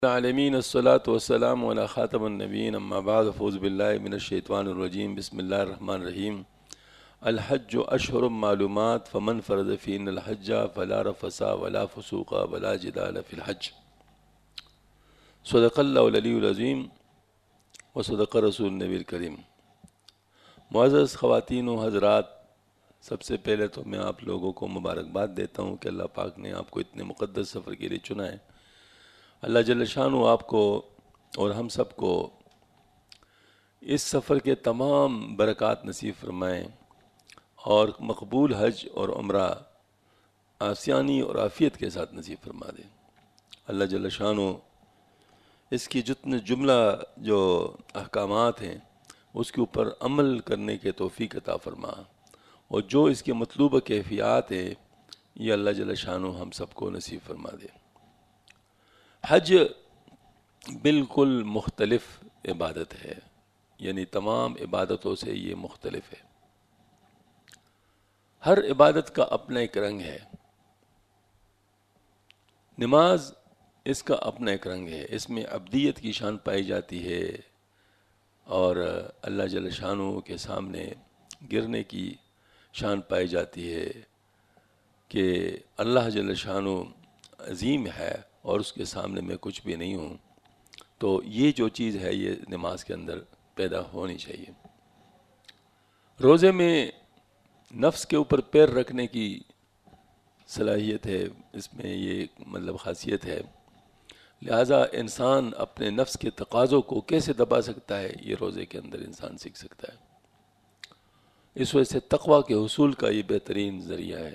العالمین الصلاۃ والسلام علی خاتم النبیین اما بعد فاعوذ باللہ من الشیطان الرجیم بسم اللہ الرحمن الرحیم الحج اشہر معلومات فمن فرض فیہن الحج فلا رفث ولا فسوق ولا جدال فی الحج صدق اللہ العلی العظیم وصدق رسول النبی الکریم۔ معزز خواتین و حضرات، سب سے پہلے تو میں آپ لوگوں کو مبارکباد دیتا ہوں کہ اللہ پاک نے آپ کو اتنے مقدس سفر کے لیے چنا ہے۔ اللہ جل شانہ آپ کو اور ہم سب کو اس سفر کے تمام برکات نصیب فرمائیں اور مقبول حج اور عمرہ آسانی اور عافیت کے ساتھ نصیب فرما دیں۔ اللہ جل شانہ اس کی جتنے جملہ جو احکامات ہیں اس کے اوپر عمل کرنے کے توفیق عطا فرما، اور جو اس کے مطلوبہ کیفیات ہیں یہ اللہ جل شانہ ہم سب کو نصیب فرما دے۔ حج بالکل مختلف عبادت ہے، یعنی تمام عبادتوں سے یہ مختلف ہے۔ ہر عبادت کا اپنا ایک رنگ ہے۔ نماز اس کا اپنا ایک رنگ ہے، اس میں عبدیت کی شان پائی جاتی ہے اور اللہ جل شانہ کے سامنے گرنے کی شان پائی جاتی ہے کہ اللہ جل شانہ عظیم ہے اور اس کے سامنے میں کچھ بھی نہیں ہوں۔ تو یہ جو چیز ہے یہ نماز کے اندر پیدا ہونی چاہیے۔ روزے میں نفس کے اوپر پیر رکھنے کی صلاحیت ہے، اس میں یہ مطلب خاصیت ہے، لہٰذا انسان اپنے نفس کے تقاضوں کو کیسے دبا سکتا ہے یہ روزے کے اندر انسان سیکھ سکتا ہے۔ اس وجہ سے تقویٰ کے حصول کا یہ بہترین ذریعہ ہے۔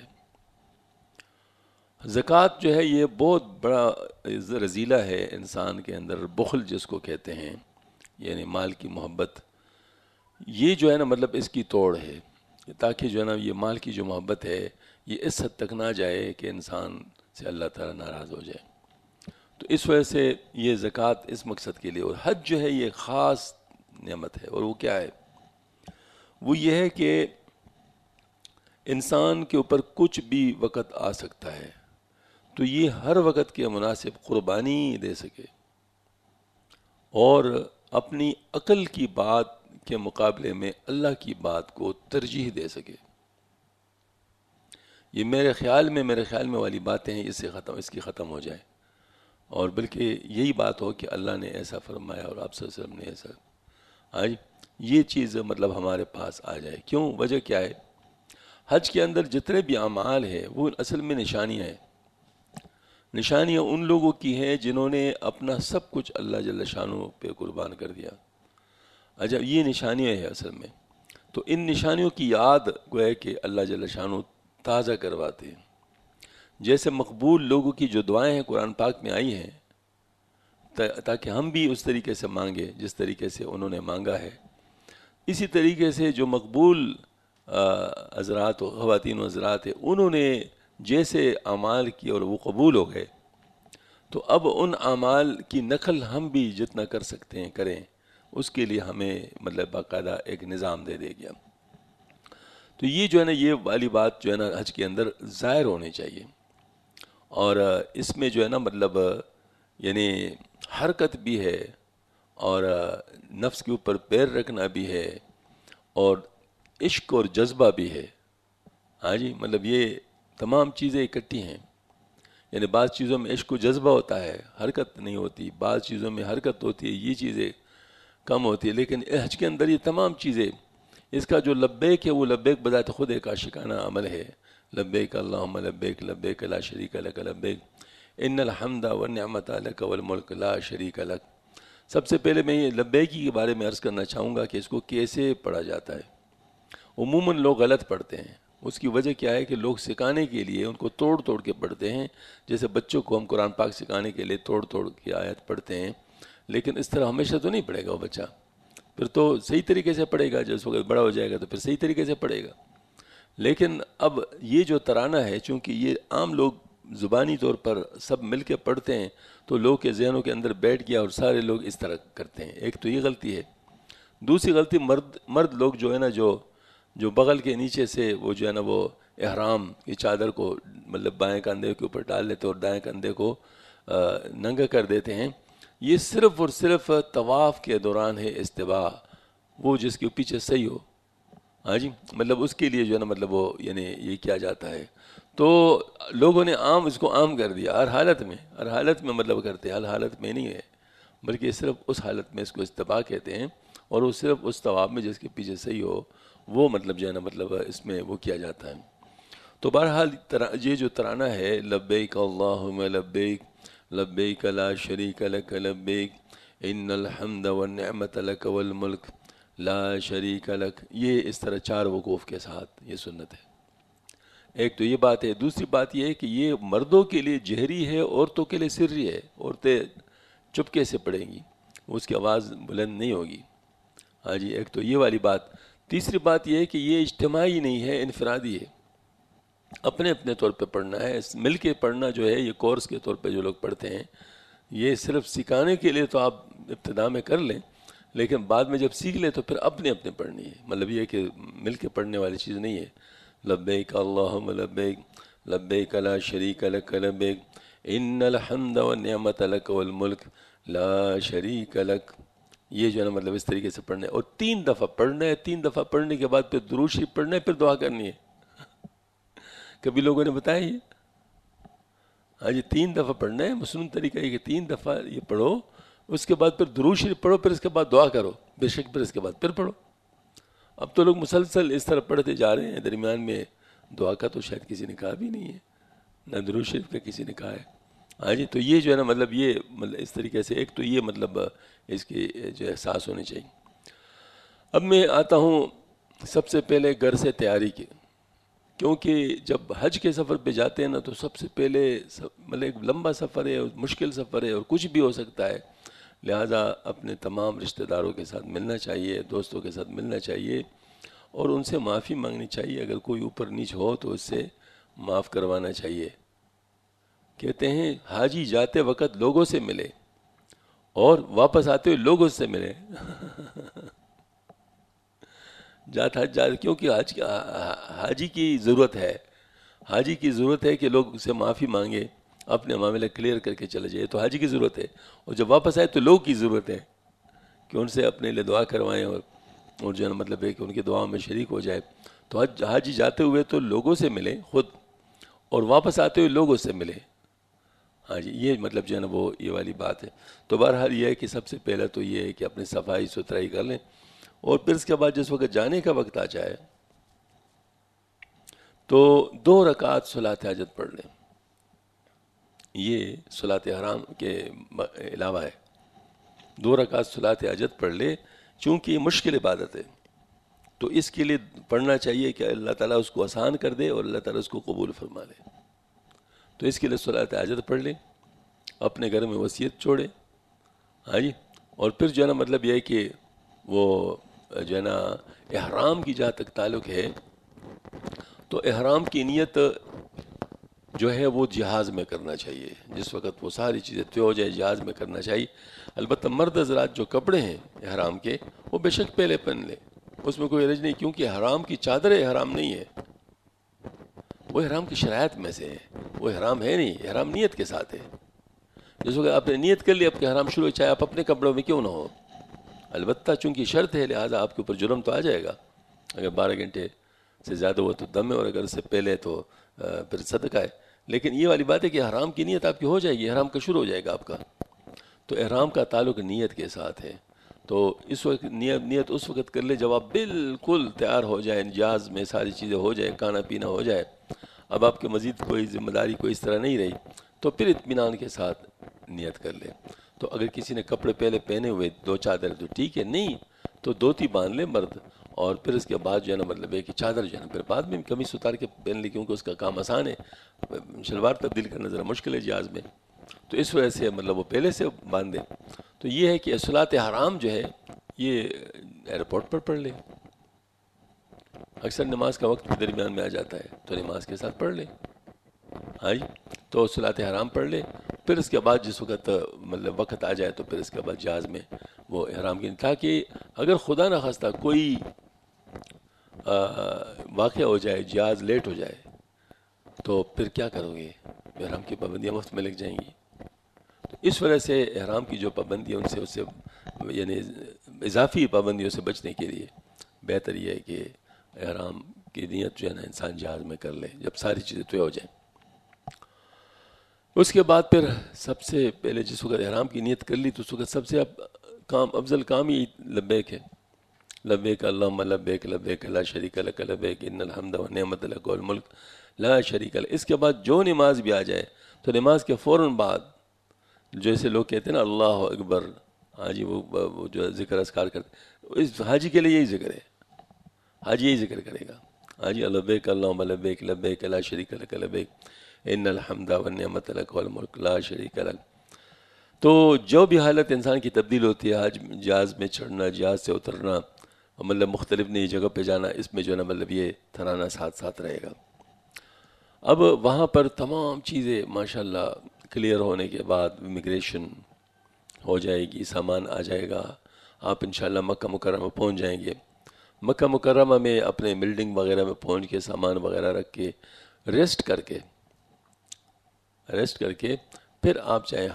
زکوٰۃ جو ہے یہ بہت بڑا رذیلہ ہے انسان کے اندر، بخل جس کو کہتے ہیں، یعنی مال کی محبت، یہ جو ہے نا مطلب اس کی توڑ ہے، تاکہ جو ہے نا یہ مال کی جو محبت ہے یہ اس حد تک نہ جائے کہ انسان سے اللہ تعالیٰ ناراض ہو جائے۔ تو اس وجہ سے یہ زکوٰۃ اس مقصد کے لیے، اور حج جو ہے یہ خاص نعمت ہے، اور وہ کیا ہے؟ وہ یہ ہے کہ انسان کے اوپر کچھ بھی وقت آ سکتا ہے تو یہ ہر وقت کے مناسب قربانی دے سکے اور اپنی عقل کی بات کے مقابلے میں اللہ کی بات کو ترجیح دے سکے۔ یہ میرے خیال میں والی باتیں ہیں، اس کی ختم ہو جائے، اور بلکہ یہی بات ہو کہ اللہ نے ایسا فرمایا اور آپ صلی اللہ علیہ وسلم نے ایسا، آج یہ چیز مطلب ہمارے پاس آ جائے۔ کیوں؟ وجہ کیا ہے؟ حج کے اندر جتنے بھی اعمال ہیں وہ اصل میں نشانیاں ہیں۔ نشانیاں ان لوگوں کی ہیں جنہوں نے اپنا سب کچھ اللہ جل شانہ پہ قربان کر دیا۔ اچھا، یہ نشانیاں ہیں اصل میں، تو ان نشانیوں کی یاد گویا کہ اللہ جل شانہ تازہ کرواتے ہیں۔ جیسے مقبول لوگوں کی جو دعائیں ہیں قرآن پاک میں آئی ہیں، تاکہ ہم بھی اس طریقے سے مانگے جس طریقے سے انہوں نے مانگا ہے، اسی طریقے سے جو مقبول حضرات و خواتین و حضرات ہیں انہوں نے جیسے اعمال کی اور وہ قبول ہو گئے، تو اب ان اعمال کی نقل ہم بھی جتنا کر سکتے ہیں کریں، اس کے لیے ہمیں مطلب باقاعدہ ایک نظام دے گیا۔ تو یہ جو ہے نا یہ والی بات جو ہے نا حج کے اندر ظاہر ہونی چاہیے، اور اس میں جو ہے نا مطلب یعنی حرکت بھی ہے اور نفس کے اوپر پیر رکھنا بھی ہے اور عشق اور جذبہ بھی ہے۔ ہاں جی، مطلب یہ تمام چیزیں اکٹھی ہیں، یعنی بعض چیزوں میں عشق و جذبہ ہوتا ہے، حرکت نہیں ہوتی، بعض چیزوں میں حرکت ہوتی ہے، یہ چیزیں کم ہوتی ہے، لیکن حج کے اندر یہ تمام چیزیں، اس کا جو لبیک ہے وہ لبیک بذات خود ایک عاشقانہ عمل ہے۔ لبیک اللہم لبیک لبیک لا شریک لک لبیک ان الحمد والنعمت لک والملک لا شریک لک۔ سب سے پہلے میں یہ لبیکی کے بارے میں عرض کرنا چاہوں گا کہ اس کو کیسے پڑھا جاتا ہے۔ عموماً لوگ غلط پڑھتے ہیں، اس کی وجہ کیا ہے کہ لوگ سکھانے کے لیے ان کو توڑ توڑ کے پڑھتے ہیں، جیسے بچوں کو ہم قرآن پاک سکھانے کے لیے توڑ توڑ کے آیت پڑھتے ہیں، لیکن اس طرح ہمیشہ تو نہیں پڑھے گا وہ بچہ، پھر تو صحیح طریقے سے پڑھے گا، جب وقت بڑا ہو جائے گا تو پھر صحیح طریقے سے پڑھے گا۔ لیکن اب یہ جو ترانہ ہے، چونکہ یہ عام لوگ زبانی طور پر سب مل کے پڑھتے ہیں تو لوگ کے ذہنوں کے اندر بیٹھ گیا اور سارے لوگ اس طرح کرتے ہیں۔ ایک تو یہ غلطی ہے۔ دوسری غلطی مرد لوگ جو ہے نا جو بغل کے نیچے سے وہ جو ہے نا وہ احرام کی چادر کو مطلب بائیں کندھے کے اوپر ڈال لیتے اور دائیں کندھے کو ننگا کر دیتے ہیں، یہ صرف اور صرف طواف کے دوران ہے استباح، وہ جس کے پیچھے صحیح ہو، ہاں جی، مطلب اس کے لیے جو ہے نا مطلب وہ یعنی یہ کیا جاتا ہے. تو لوگوں نے اس کو عام کر دیا، ہر حالت میں مطلب کرتے ہیں، ہر حالت میں نہیں ہے، بلکہ صرف اس حالت میں اس کو استباح کہتے ہیں، اور وہ صرف اس طواف میں جس کے پیچھے صحیح ہو وہ مطلب جو ہے نا مطلب اس میں وہ کیا جاتا ہے. تو بہرحال یہ جو ترانہ ہے، لبیک اللہم لبیک لبیک لا شریک لک لبیک ان الحمد والنعمت لک والملک لا شریک لک، یہ اس طرح 4 وقوف کے ساتھ یہ سنت ہے. ایک تو یہ بات ہے. دوسری بات یہ ہے کہ یہ مردوں کے لیے جہری ہے، عورتوں کے لیے سری ہے. عورتیں چپکے سے پڑھیں گی، اس کی آواز بلند نہیں ہوگی. ہاں جی، ایک تو یہ والی بات. تیسری بات یہ ہے کہ یہ اجتماعی نہیں ہے، انفرادی ہے، اپنے اپنے طور پہ پڑھنا ہے. مل کے پڑھنا جو ہے یہ کورس کے طور پہ جو لوگ پڑھتے ہیں، یہ صرف سکھانے کے لیے تو آپ ابتدا میں کر لیں، لیکن بعد میں جب سیکھ لیں تو پھر اپنے اپنے پڑھنی ہے. مطلب یہ کہ مل کے پڑھنے والی چیز نہیں ہے. لبیک اللہم لبیک لبیک لا شریک لک لبیک ان الحمد والنعمت لک والملک لا شریک لک. یہ جو ہے نا مطلب اس طریقے سے پڑھنا ہے، اور 3 دفعہ پڑھنا ہے. 3 دفعہ پڑھنے کے بعد پھر درود شریف پڑھنا ہے، پھر دعا کرنی ہے. کبھی لوگوں نے بتایا یہ؟ ہاں جی، 3 دفعہ پڑھنا ہے. مصنون طریقہ یہ کہ 3 دفعہ یہ پڑھو، اس کے بعد پھر درود شریف پڑھو، پھر اس کے بعد دعا کرو بے شک، پھر اس کے بعد پھر پڑھو. اب تو لوگ مسلسل اس طرح پڑھتے جا رہے ہیں، درمیان میں دعا کا تو شاید کسی نے کہا بھی نہیں ہے، نہ درود شریف کا کسی نے کہا ہے. ہاں جی، تو یہ جو ہے نا مطلب یہ مطلب اس طریقے سے ایک تو یہ مطلب اس کی جو احساس ہونے چاہیے. اب میں آتا ہوں سب سے پہلے گھر سے تیاری کی، کیونکہ جب حج کے سفر پہ جاتے ہیں نا تو سب سے پہلے مطلب ایک لمبا سفر ہے اور مشکل سفر ہے اور کچھ بھی ہو سکتا ہے، لہٰذا اپنے تمام رشتہ داروں کے ساتھ ملنا چاہیے، دوستوں کے ساتھ ملنا چاہیے، اور ان سے معافی مانگنی چاہیے. اگر کوئی اوپر نیچ ہو تو اس سے معاف کروانا چاہیے. کہتے ہیں حاجی جاتے وقت لوگوں سے ملے اور واپس آتے ہوئے لوگوں سے ملے. کیونکہ حاجی کی ضرورت ہے، حاجی کی ضرورت ہے کہ لوگ سے معافی مانگے، اپنے معاملے کلیئر کر کے چلے جائے. تو حاجی کی ضرورت ہے، اور جب واپس آئے تو لوگ کی ضرورت ہے کہ ان سے اپنے لیے دعا کروائیں، اور جو ہے مطلب ہے کہ ان کی دعاؤں میں شریک ہو جائے. تو حاجی جاتے ہوئے تو لوگوں سے ملے خود، اور واپس آتے ہوئے لوگوں سے ملے. ہاں جی، یہ مطلب جو ہے نا وہ یہ والی بات ہے. تو بہرحال یہ ہے کہ سب سے پہلے تو یہ ہے کہ اپنی صفائی ستھرائی کر لیں، اور پھر اس کے بعد جس وقت جانے کا وقت آ جائے تو 2 رکعت صلاۃ حاجت پڑھ لیں. یہ صلاۃ حرام کے علاوہ ہے. 2 رکعت صلاۃ حاجت پڑھ لے، چونکہ یہ مشکل عبادت ہے تو اس کے لیے پڑھنا چاہیے کہ اللہ تعالیٰ اس کو آسان کر دے اور اللہ تعالیٰ اس کو قبول فرما لے. تو اس کے لیے صلاۃ حاجت پڑھ لیں، اپنے گھر میں وصیت چھوڑے. ہاں جی، اور پھر جو ہے نا مطلب یہ ہے کہ وہ جو ہے نا احرام کی جہاں تک تعلق ہے تو احرام کی نیت جو ہے وہ جہاز میں کرنا چاہیے. جس وقت وہ ساری چیزیں طے ہو جائے جہاز میں کرنا چاہیے. البتہ مرد حضرات جو کپڑے ہیں احرام کے وہ بے شک پہلے پہن لیں، اس میں کوئی حرج نہیں، کیونکہ احرام کی چادر احرام نہیں ہے، وہ احرام کی شرائط میں سے ہے. وہ احرام ہے نہیں، احرام نیت کے ساتھ ہے. جس وقت آپ نے نیت کر لی آپ کے احرام شروع، چاہے آپ اپنے کپڑوں میں کیوں نہ ہو. البتہ چونکہ شرط ہے لہٰذا آپ کے اوپر جرم تو آ جائے گا اگر 12 گھنٹے سے زیادہ ہوا تو دم ہے، اور اگر اس سے پہلے تو پھر صدقہ ہے. لیکن یہ والی بات ہے کہ احرام کی نیت آپ کی ہو جائے گی، احرام کا شروع ہو جائے گا آپ کا. تو احرام کا تعلق نیت کے ساتھ ہے. تو اس وقت نیت اس وقت کر لے جب آپ بالکل تیار ہو جائیں، جہاز میں ساری چیزیں ہو جائے، کھانا پینا ہو جائے، اب آپ کے مزید کوئی ذمہ داری کوئی اس طرح نہیں رہی، تو پھر اطمینان کے ساتھ نیت کر لے. تو اگر کسی نے کپڑے پہلے پہنے ہوئے 2 چادر تو ٹھیک ہے، نہیں تو دھوتی باندھ لے مرد، اور پھر اس کے بعد جو ہے نا مطلب ہے کہ چادر جو ہے نا پھر بعد میں قمیص اتار کے پہن لے، کیونکہ اس کا کام آسان ہے. شلوار تبدیل کرنا ذرا مشکل ہے جہاز میں، تو اس وجہ سے مطلب وہ پہلے سے باندھ دے. تو یہ ہے کہ صلاۃ حرام جو ہے یہ ایئرپورٹ پر پڑھ لے. اکثر نماز کا وقت بھی درمیان میں آ جاتا ہے تو نماز کے ساتھ پڑھ لے. ہاں جی، تو صلاۃ حرام پڑھ لے، پھر اس کے بعد جس وقت مطلب وقت آ جائے تو پھر اس کے بعد جہاز میں وہ احرام کی، تاکہ اگر خدا نہ خواستہ کوئی واقعہ ہو جائے، جہاز لیٹ ہو جائے تو پھر کیا کرو گے؟ احرام کی پابندیاں مفت میں لگ جائیں گی. تو اس وجہ سے احرام کی جو پابندی ہے اس سے یعنی اضافی پابندیوں سے بچنے کے لیے بہتر یہ ہے کہ احرام کی نیت جو ہے نا انسان جہاز میں کر لے جب ساری چیزیں طے ہو جائیں. اس کے بعد پھر سب سے پہلے جس وقت احرام کی نیت کر لی تو اس وقت سب سے افضل کام ہی لبیک ہے. لبیک اللہم لبیک لبیک لا شریک لک لبیک ان الحمد والنعمت لک والملک لا شریک لک. اس کے بعد جو نماز بھی آ جائے تو نماز کے فوراً بعد جیسے لوگ کہتے ہیں نا اللہ اکبر، ہاں جی وہ جو ذکر اذکار کرتے، اس حاجی کے لیے یہی ذکر ہے، حاجی یہی ذکر کرے گا. ہاں جی لبیک اللہم لبیک لبیک لا شریک لک لبیک ان الحمد والنعمت لک والملک لا شریک لک. تو جو بھی حالت انسان کی تبدیل ہوتی ہے، جہاز میں چڑھنا، جہاز سے اترنا، مطلب مختلف نئی جگہ پہ جانا، اس میں جو ہے نا مطلب یہ تھرانا ساتھ ساتھ رہے گا. اب وہاں پر تمام چیزیں ماشاءاللہ کلیئر ہونے کے بعد امیگریشن ہو جائے گی، سامان آ جائے گا، آپ انشاءاللہ مکہ مکرمہ پہنچ جائیں گے. مکہ مکرمہ میں اپنے بلڈنگ وغیرہ میں پہنچ کے سامان وغیرہ رکھ کے ریسٹ کر کے پھر آپ جائیں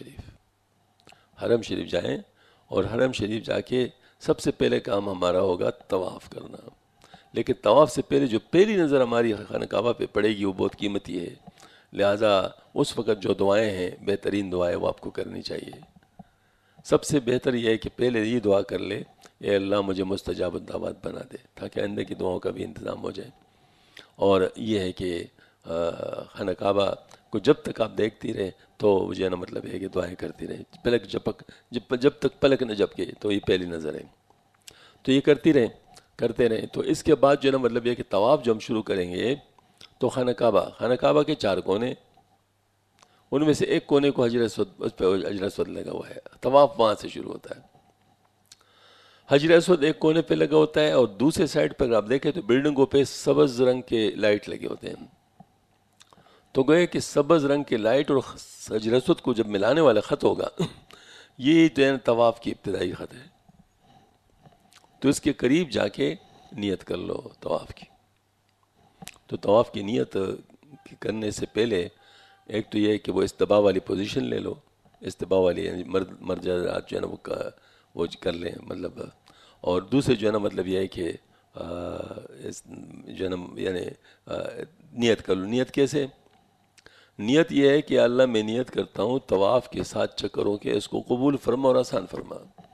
حرم شریف جائیں. اور حرم شریف جا کے سب سے پہلے کام ہمارا ہوگا طواف کرنا. لیکن طواف سے پہلے جو پہلی نظر ہماری خانہ کعبہ پہ پڑے گی وہ بہت قیمتی ہے، لہٰذا اس وقت جو دعائیں ہیں بہترین دعائیں وہ آپ کو کرنی چاہیے. سب سے بہتر یہ ہے کہ پہلے یہ دعا کر لے، اے اللہ مجھے مستجاب الدعوات بنا دے، تاکہ آئندہ کی دعاؤں کا بھی انتظام ہو جائے. اور یہ ہے کہ خانہ کعبہ کو جب تک آپ دیکھتی رہیں تو جو ہے نا مطلب ہے کہ دعائیں کرتی رہیں، جب تک پلک نہ جھپکے تو یہ پہلی نظر ہے. تو یہ کرتے رہیں. تو اس کے بعد جو ہے نا مطلب یہ کہ طواف جو ہم شروع کریں گے تو خانہ کعبہ کے 4 کونے، ان میں سے ایک کونے کو حجر اسود، اس پہ حجر اسود لگا ہوا ہے. طواف وہاں سے شروع ہوتا ہے. حجر اسود ایک کونے پہ لگا ہوتا ہے، اور دوسرے سائڈ پہ اگر آپ دیکھیں تو بلڈنگوں پہ سبز رنگ کے لائٹ لگے ہوتے ہیں. تو گوئے کہ سبز رنگ کے لائٹ اور حجر اسود کو جب ملانے والا خط ہوگا یہ جو ہے طواف کی ابتدائی خط ہے. تو اس کے قریب جا کے نیت کر لو طواف کی. تو طواف کی نیت کرنے سے پہلے ایک تو یہ ہے کہ وہ استباء والی پوزیشن لے لو، استباء والی یعنی مرد حضرات جو ہے نا وہ کر لیں مطلب. اور دوسرے جو ہے نا مطلب یہ ہے کہ جو ہے نا یعنی نیت کر لو. نیت کیسے؟ نیت یہ ہے کہ اللہ میں نیت کرتا ہوں طواف کے 7 چکروں کے، اس کو قبول فرما اور آسان فرما.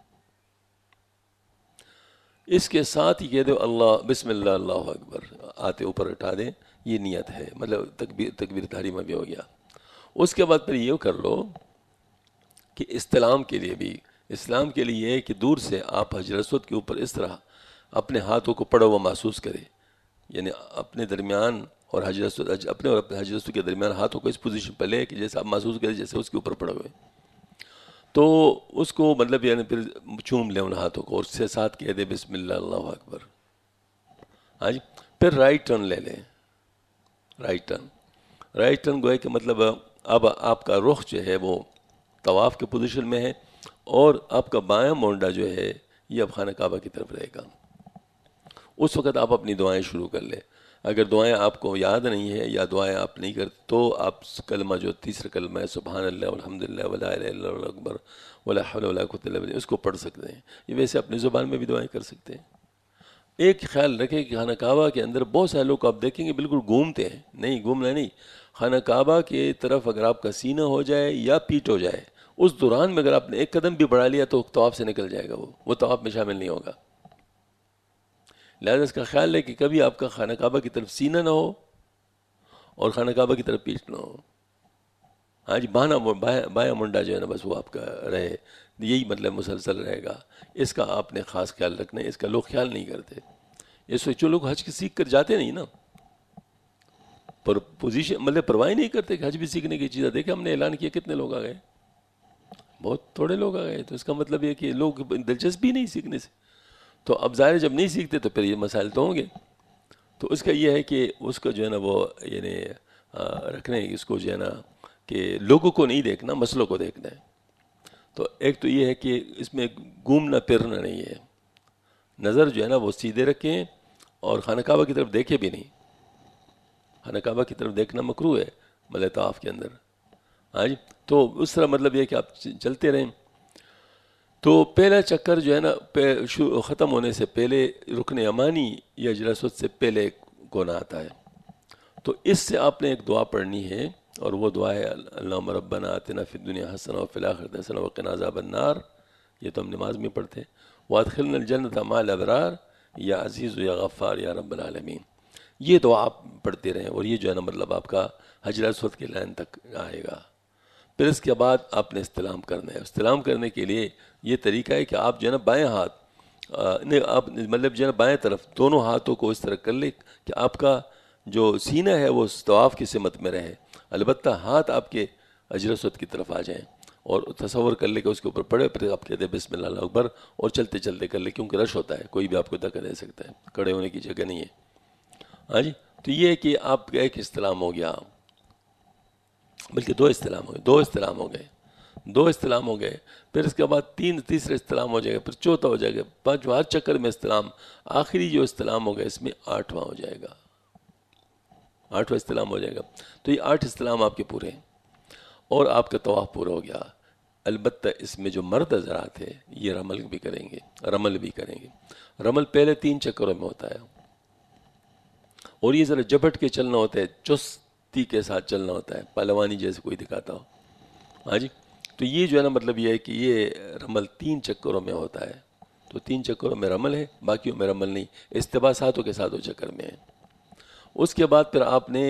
اس کے ساتھ ہی کہہ دو اللہ بسم اللہ اللہ اکبر، آتے اوپر اٹھا دیں، یہ نیت ہے، مطلب تکبیر تحریمہ بھی ہو گیا. اس کے بعد پھر یہ کر لو کہ استلام کے لیے بھی، اسلام کے لیے یہ ہے کہ دور سے آپ حجر اسود کے اوپر اس طرح اپنے ہاتھوں کو پڑا ہوا محسوس کریں، یعنی اپنے درمیان اور حجر اسود کے درمیان ہاتھوں کو اس پوزیشن پہ لے کہ جیسے آپ محسوس کریں جیسے اس کے اوپر پڑے ہوئے. تو اس کو مطلب یعنی پھر چوم لیں ان ہاتھوں کو، اور اس سے ساتھ کہہ دے بسم اللہ اللہ اکبر. ہاں جی. پھر رائٹ ٹرن لے لیں. رائٹ ٹرن گوئے کہ مطلب اب آپ کا رخ جو ہے وہ طواف کے پوزیشن میں ہے، اور آپ کا بایاں مونڈا جو ہے یہ اب خانہ کعبہ کی طرف رہے گا. اس وقت آپ اپنی دعائیں شروع کر لیں. اگر دعائیں آپ کو یاد نہیں ہے یا دعائیں آپ نہیں کرتے تو آپ کلمہ جو تیسرا کلمہ ہے سبحان اللہ والحمد للہ ولا الہ الا اللہ اکبر ولا حول ولا قوۃ الا باللہ، اس کو پڑھ سکتے ہیں. یہ ویسے اپنی زبان میں بھی دعائیں کر سکتے ہیں. ایک خیال رکھیں کہ خانہ کعبہ کے اندر بہت سارے لوگ آپ دیکھیں گے بالکل گھومتے ہیں، نہیں گھومنا نہیں. خانہ کعبہ کی طرف اگر آپ کا سینہ ہو جائے یا پیٹ ہو جائے، اس دوران میں اگر آپ نے ایک قدم بھی بڑھا لیا تو طواف سے نکل جائے گا، وہ طواف میں شامل نہیں ہوگا. لہذا اس کا خیال ہے کہ کبھی آپ کا خانہ کعبہ کی طرف سینہ نہ ہو اور خانہ کعبہ کی طرف پیٹ نہ ہو. ہاں جی. بایاں منڈا جو ہے نا بس وہ آپ کا رہے، یہی مطلب مسلسل رہے گا. اس کا آپ نے خاص خیال رکھنا ہے، اس کا لوگ خیال نہیں کرتے. یہ سوچو لوگ حج کی سیکھ کر جاتے نہیں نا، پر پوزیشن مطلب پرواہ نہیں کرتے کہ حج بھی سیکھنے کی چیز ہے. دیکھیں ہم نے اعلان کیا کتنے لوگ آ گئے، بہت تھوڑے لوگ آ گئے. تو اس کا مطلب یہ کہ لوگ دلچسپی نہیں سیکھنے سے. تو اب ظاہر جب نہیں سیکھتے تو پھر یہ مسائل تو ہوں گے. تو اس کا یہ ہے کہ اس کو جو ہے نا وہ یعنی رکھنے اس کو جو ہے نا کہ لوگوں کو نہیں دیکھنا، مسئلوں کو دیکھنا ہے. تو ایک تو یہ ہے کہ اس میں گھومنا پھرنا نہیں ہے، نظر جو ہے نا وہ سیدھے رکھیں اور خانہ کعبہ کی طرف دیکھے بھی نہیں. خانہ کعبہ کی طرف دیکھنا مکروہ ہے طواف کے اندر. ہاں جی، تو اس طرح مطلب یہ ہے کہ آپ چلتے رہیں. تو پہلا چکر جو ہے نا ختم ہونے سے پہلے رکن یمانی یا حجر اسود سے پہلے گناہ آتا ہے. تو اس سے آپ نے ایک دعا پڑھنی ہے، اور وہ دعا ہے اللہم ربنا آتنا فی الدنیا حسنہ وفی الآخرۃ حسنہ وقنا عذاب النار. یہ تو ہم نماز میں پڑھتے ہیں. وادخلنا الجنۃ مع الابرار یا عزیز یا غفار یا رب العالمین. یہ دعا آپ پڑھتے رہیں، اور یہ جو ہے نا مطلب آپ کا حجر اسود کی لائن تک آئے گا. پھر اس کے بعد آپ نے استلام کرنا ہے. استلام کرنے کے لیے یہ طریقہ ہے کہ آپ جو ہے نا بائیں ہاتھ نہیں، آپ مطلب جو ہے نا بائیں طرف دونوں ہاتھوں کو اس طرح کر لیں کہ آپ کا جو سینہ ہے وہ طواف کی سمت میں رہے، البتہ ہاتھ آپ کے حجر اسود کی طرف آ جائیں، اور تصور کر لے کہ اس کے اوپر پڑے، پھر آپ کہتے ہیں بسم اللہ اللہ اکبر، اور چلتے چلتے کر لے، کیونکہ رش ہوتا ہے، کوئی بھی آپ کو دھکا دے سکتا ہے، کھڑے ہونے کی جگہ نہیں ہے. ہاں جی، تو یہ ہے کہ آپ کا ایک استلام ہو گیا، بلکہ دو استلام ہو گئے. پھر اس کے بعد تیسرے استلام ہو جائے گا، پھر چوتھا ہو جائے گا، پانچواں. ہر چکر میں استلام. آخری جو استلام ہو گیا اس میں 8واں ہو جائے گا، 8واں استلام ہو جائے گا. تو یہ 8 استلام آپ کے پورے ہیں، اور آپ کا طواف پورا ہو گیا. البتہ اس میں جو مرد حضرات ہیں یہ رمل بھی کریں گے. رمل پہلے 3 چکروں میں ہوتا ہے، اور یہ ذرا جھپٹ کے چلنا ہوتا ہے، چستی کے ساتھ چلنا ہوتا ہے، پہلوانی جیسے کوئی دکھاتا ہو. ہاں جی، تو یہ جو ہے نا مطلب یہ ہے کہ یہ رمل 3 چکروں میں ہوتا ہے. تو 3 چکروں میں رمل ہے، باقیوں میں رمل نہیں. استباء ساتوں کے ساتوں چکر میں ہے. اس کے بعد پھر آپ نے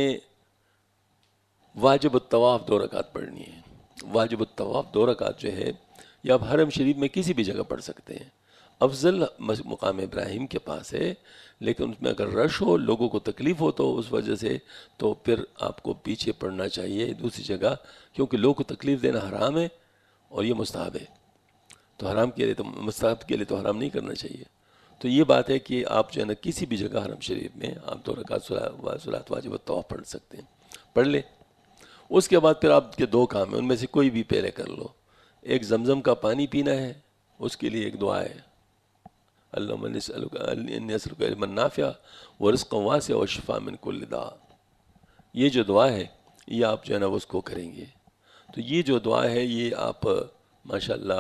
واجب الطواف 2 رکعت پڑھنی ہے. واجب الطواف 2 رکعت جو ہے یہ آپ حرم شریف میں کسی بھی جگہ پڑھ سکتے ہیں. افضل مقام ابراہیم کے پاس ہے، لیکن اس میں اگر رش ہو، لوگوں کو تکلیف ہو تو اس وجہ سے تو پھر آپ کو پیچھے پڑنا چاہیے دوسری جگہ، کیونکہ لوگوں کو تکلیف دینا حرام ہے اور یہ مستحب ہے. تو حرام کے لیے تو مستحب کے لیے تو حرام نہیں کرنا چاہیے. تو یہ بات ہے کہ آپ جو ہے نا کسی بھی جگہ حرم شریف میں آپ 2 رکعت صلاۃ واجب الطواف پڑھ سکتے ہیں، پڑھ لیں. اس کے بعد پھر آپ کے 2 کام ہیں، ان میں سے کوئی بھی پہلے کر لو. ایک زمزم کا پانی پینا ہے، اس کے لیے ایک دعا ہے، اللہم انی اسألک علما نافعا ورزقا واسعا وشفاء من کل داء. یہ جو دعا ہے یہ آپ جو ہے نا اس کو کریں گے. تو یہ جو دعا ہے یہ آپ ماشاءاللہ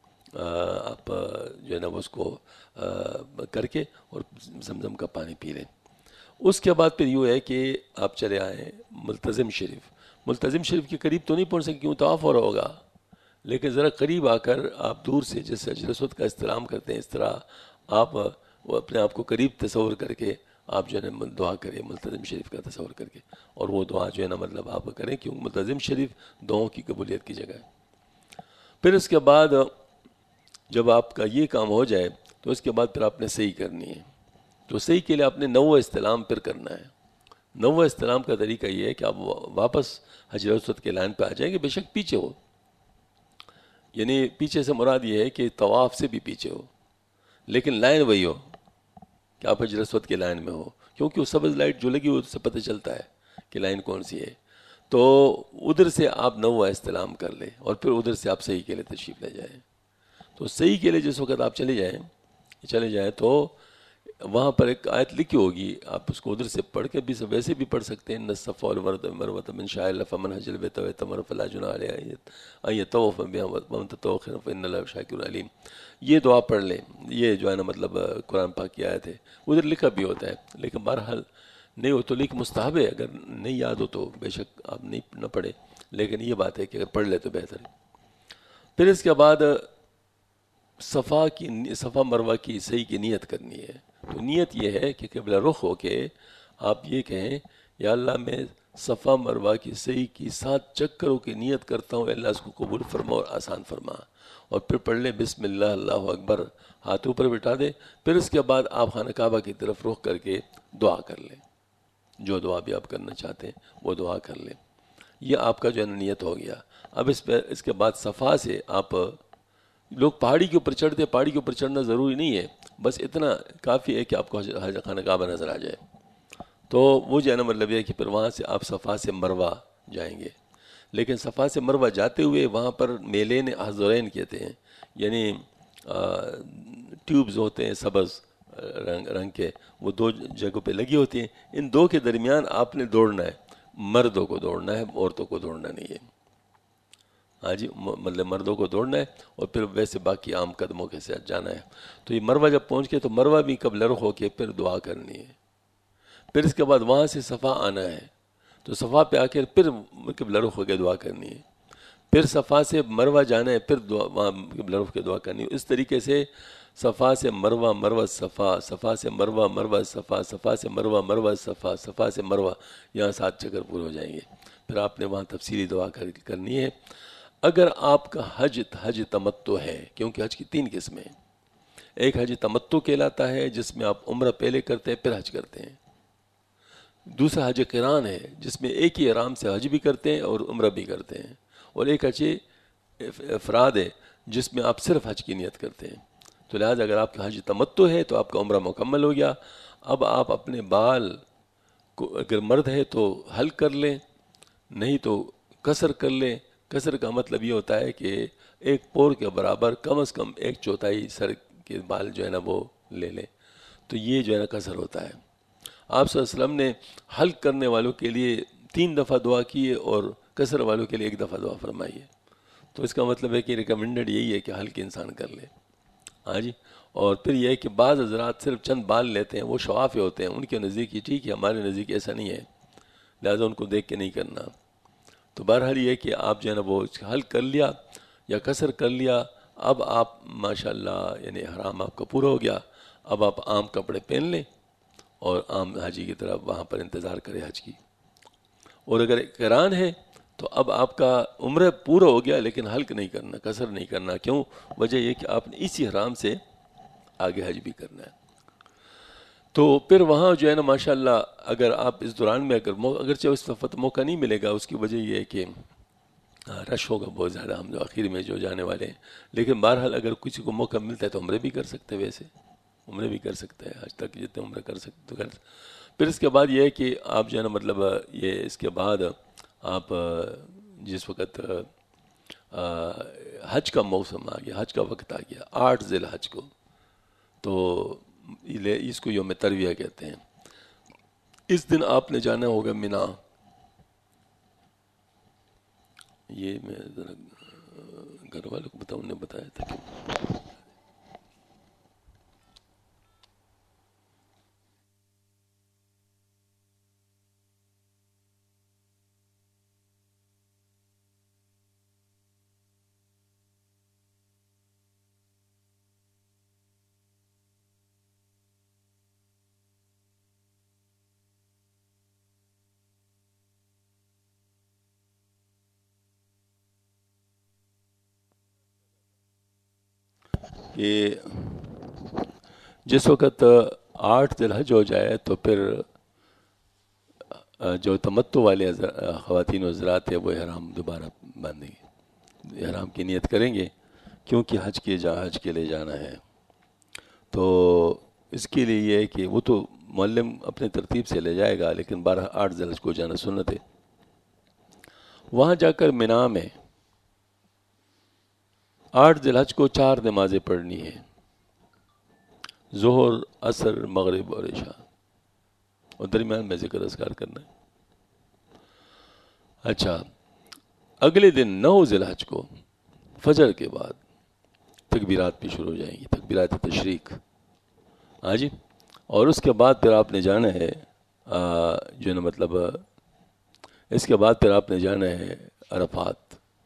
آپ جو ہے نا اس کو کر کے اور زمزم کا پانی پی لیں. اس کے بعد پھر یہ ہے کہ آپ چلے آئیں ملتزم شریف کے قریب تو نہیں پہنچ سکے کیوں طواف ہو رہا ہوگا، لیکن ذرا قریب آ کر آپ دور سے جیسے حجر اسود کا استلام کرتے ہیں اس طرح آپ وہ اپنے آپ کو قریب تصور کر کے آپ جو ہے نا دعا کریں ملتزم شریف کا تصور کر کے، اور وہ دعا جو ہے نا مطلب آپ کریں، کیوں ملتزم شریف دعاؤں کی قبولیت کی جگہ ہے. پھر اس کے بعد جب آپ کا یہ کام ہو جائے تو اس کے بعد پھر آپ نے صحیح کرنی ہے. تو صحیح کے لیے آپ نے 9واں استلام پھر کرنا ہے. 9واں استلام کا طریقہ یہ ہے کہ آپ واپس حجر اسود کے لائن پہ آ جائیں گے، بے شک پیچھے ہو، یعنی پیچھے سے مراد یہ ہے کہ طواف سے بھی پیچھے ہو، لیکن لائن وہی ہو کہ آپ حجر اسود کے لائن میں ہو، کیونکہ وہ سبز لائٹ جو لگی ہو اس سے پتہ چلتا ہے کہ لائن کون سی ہے. تو ادھر سے آپ 9واں استلام کر لیں، اور پھر ادھر سے آپ صحیح کے لیے تشریف لے جائیں. تو صحیح کے لیے جس وقت آپ چلے جائیں تو وہاں پر ایک آیت لکھی ہوگی، آپ اس کو ادھر سے پڑھ کے بھی ویسے بھی پڑھ سکتے ہیں، ان الصفا والمروۃ من شعائر اللہ فمن حج البیت واعتمر فلا جناح علیہ ان یطوف بہما ومن تطوع خیرا فإن اللہ شاکر علیم. یہ دعا پڑھ لیں. یہ جو ہے نا مطلب قرآن پاک کی آیت ہے، ادھر لکھا بھی ہوتا ہے، لیکن بہرحال نہیں ہو تو لکھ مستحب ہے، اگر نہیں یاد ہو تو بے شک آپ نہ پڑھیں، لیکن یہ بات ہے کہ اگر پڑھ لے تو بہتر ہے. پھر اس کے بعد صفا مروہ کی صحیح کی نیت کرنی ہے. تو نیت یہ ہے کہ قبلہ رخ ہو کے آپ یہ کہیں یا اللہ میں صفا مروہ کی صحیح کی 7 چکروں کی نیت کرتا ہوں، اللہ اس کو قبول فرما اور آسان فرما. اور پھر پڑھ لیں بسم اللہ اللہ اکبر، ہاتھ اوپر بٹھا دیں. پھر اس کے بعد آپ خانہ کعبہ کی طرف رخ کر کے دعا کر لیں، جو دعا بھی آپ کرنا چاہتے ہیں وہ دعا کر لیں. یہ آپ کا جو ہے نیت ہو گیا. اب اس کے بعد صفا سے آپ لوگ پہاڑی کے اوپر چڑھتے، پہاڑی کے اوپر چڑھنا ضروری نہیں ہے، بس اتنا کافی ہے کہ آپ کو خانہ کعبہ نظر آ جائے. تو وہ جو ہے نا مطلب یہ ہے کہ پھر وہاں سے آپ صفا سے مروہ جائیں گے. لیکن صفا سے مروہ جاتے ہوئے وہاں پر میلین حضرین کہتے ہیں، یعنی ٹیوبز ہوتے ہیں سبز رنگ کے، وہ 2 جگہوں پہ لگی ہوتی ہیں. ان 2 کے درمیان آپ نے دوڑنا ہے، مردوں کو دوڑنا ہے، عورتوں کو دوڑنا نہیں ہے. ہاں جی، مطلب مردوں کو دوڑنا ہے اور پھر ویسے باقی عام قدموں کے ساتھ جانا ہے. تو یہ مروہ جب پہنچ کے تو مروہ بھی قبل رخ ہو کے پھر دعا کرنی ہے. پھر اس کے بعد وہاں سے صفا آنا ہے، تو صفا پہ آ کے پھر قبلہ رخ ہو کے دعا کرنی ہے. پھر صفا سے مروہ جانا ہے، پھر دعا وہاں قبلہ رخ کے دعا کرنی ہے. اس طریقے سے صفا سے مروہ، مروہ صفا، صفا سے مروہ، مروہ صفا، صفا سے مروہ، مروہ صفا، صفا سے مروہ، یہاں 7 چکر پورے ہو جائیں گے. پھر آپ نے وہاں تفصیلی دعا کرنی ہے. اگر آپ کا حج تمتع ہے، کیونکہ حج کی 3 قسمیں ہیں. ایک حج تمتع کہلاتا ہے جس میں آپ عمرہ پہلے کرتے ہیں پھر حج کرتے ہیں. دوسرا حج قران ہے جس میں ایک ہی احرام سے حج بھی کرتے ہیں اور عمرہ بھی کرتے ہیں. اور ایک حج افراد ہے جس میں آپ صرف حج کی نیت کرتے ہیں. تو لہٰذا اگر آپ کا حج تمتع ہے تو آپ کا عمرہ مکمل ہو گیا. اب آپ اپنے بال کو اگر مرد ہے تو حلق کر لیں، نہیں تو قصر کر لیں. قصر کا مطلب یہ ہوتا ہے کہ ایک پور کے برابر کم از کم 1/4 سر کے بال جو ہے نا وہ لے لیں. تو یہ جو ہے نا قصر ہوتا ہے. آپ صلی اللہ علیہ وسلم نے حلق کرنے والوں کے لیے 3 دفعہ دعا کی ہے اور قصر والوں کے لیے 1 دفعہ دعا فرمائی ہے. تو اس کا مطلب ہے کہ ریکمنڈڈ یہی ہے کہ حلق انسان کر لے. ہاں جی. اور پھر یہ ہے کہ بعض حضرات صرف چند بال لیتے ہیں، وہ شفاف ہوتے ہیں، ان کے نزدیک یہ ٹھیک ہے، ہمارے نزدیک ایسا نہیں ہے، لہٰذا ان کو دیکھ کے نہیں کرنا. تو بہرحال یہ ہے کہ آپ جو ہے نا وہ حلق کر لیا یا قصر کر لیا. اب آپ ماشاءاللہ یعنی حرام آپ کا پورا ہو گیا. اب آپ عام کپڑے پہن لیں اور عام حاجی کی طرح وہاں پر انتظار کریں حج کی. اور اگر قران ہے تو اب آپ کا عمرہ پورا ہو گیا لیکن حلق نہیں کرنا، قصر نہیں کرنا. کیوں؟ وجہ یہ کہ آپ نے اسی حرام سے آگے حج بھی کرنا ہے. تو پھر وہاں جو ہے نا ماشاءاللہ اگر آپ اس دوران میں اگرچہ اس وقت موقع نہیں ملے گا، اس کی وجہ یہ ہے کہ رش ہوگا بہت زیادہ، ہم جو آخر میں جو جانے والے ہیں. لیکن بہرحال اگر کسی کو موقع ملتا ہے تو عمرے بھی کر سکتے ہیں، ویسے عمرے بھی کر سکتے ہیں، آج تک جتنے عمرے کر سکتے تو کر. پھر اس کے بعد یہ ہے کہ آپ جو ہے نا مطلب یہ اس کے بعد آپ جس وقت حج کا موسم آ گیا، حج کا وقت آ گیا 8 ذی الحج کو، تو اس کو یوم ترویہ کہتے ہیں. اس دن آپ نے جانا ہوگا مینا. یہ میں ذرا گھر والوں کو بتاؤں، نے بتایا تھا کہ یہ جس وقت 8 ذی الحج ہو جائے تو پھر جو تمتع والے خواتین و حضرات ہیں وہ احرام دوبارہ باندھیں گے، احرام کی نیت کریں گے کیونکہ حج کے لیے جانا ہے. تو اس کے لیے یہ ہے کہ وہ تو معلم اپنے ترتیب سے لے جائے گا، لیکن 8 ذی الحج کو جانا سنت ہے. وہاں جا کر مینا میں 8 ذی الحج کو 4 نمازیں پڑھنی ہیں، ظہر، عصر، مغرب اور عشاء، اور درمیان میں ذکر اذکار کرنا ہے. اچھا، اگلے دن 9 ذی الحج کو فجر کے بعد تکبیرات بھی شروع ہو جائیں گی، تکبیرات تشریق. ہاں جی. اور اس کے بعد پھر آپ نے جانا ہے جو نا مطلب اس کے بعد پھر آپ نے جانا ہے عرفات.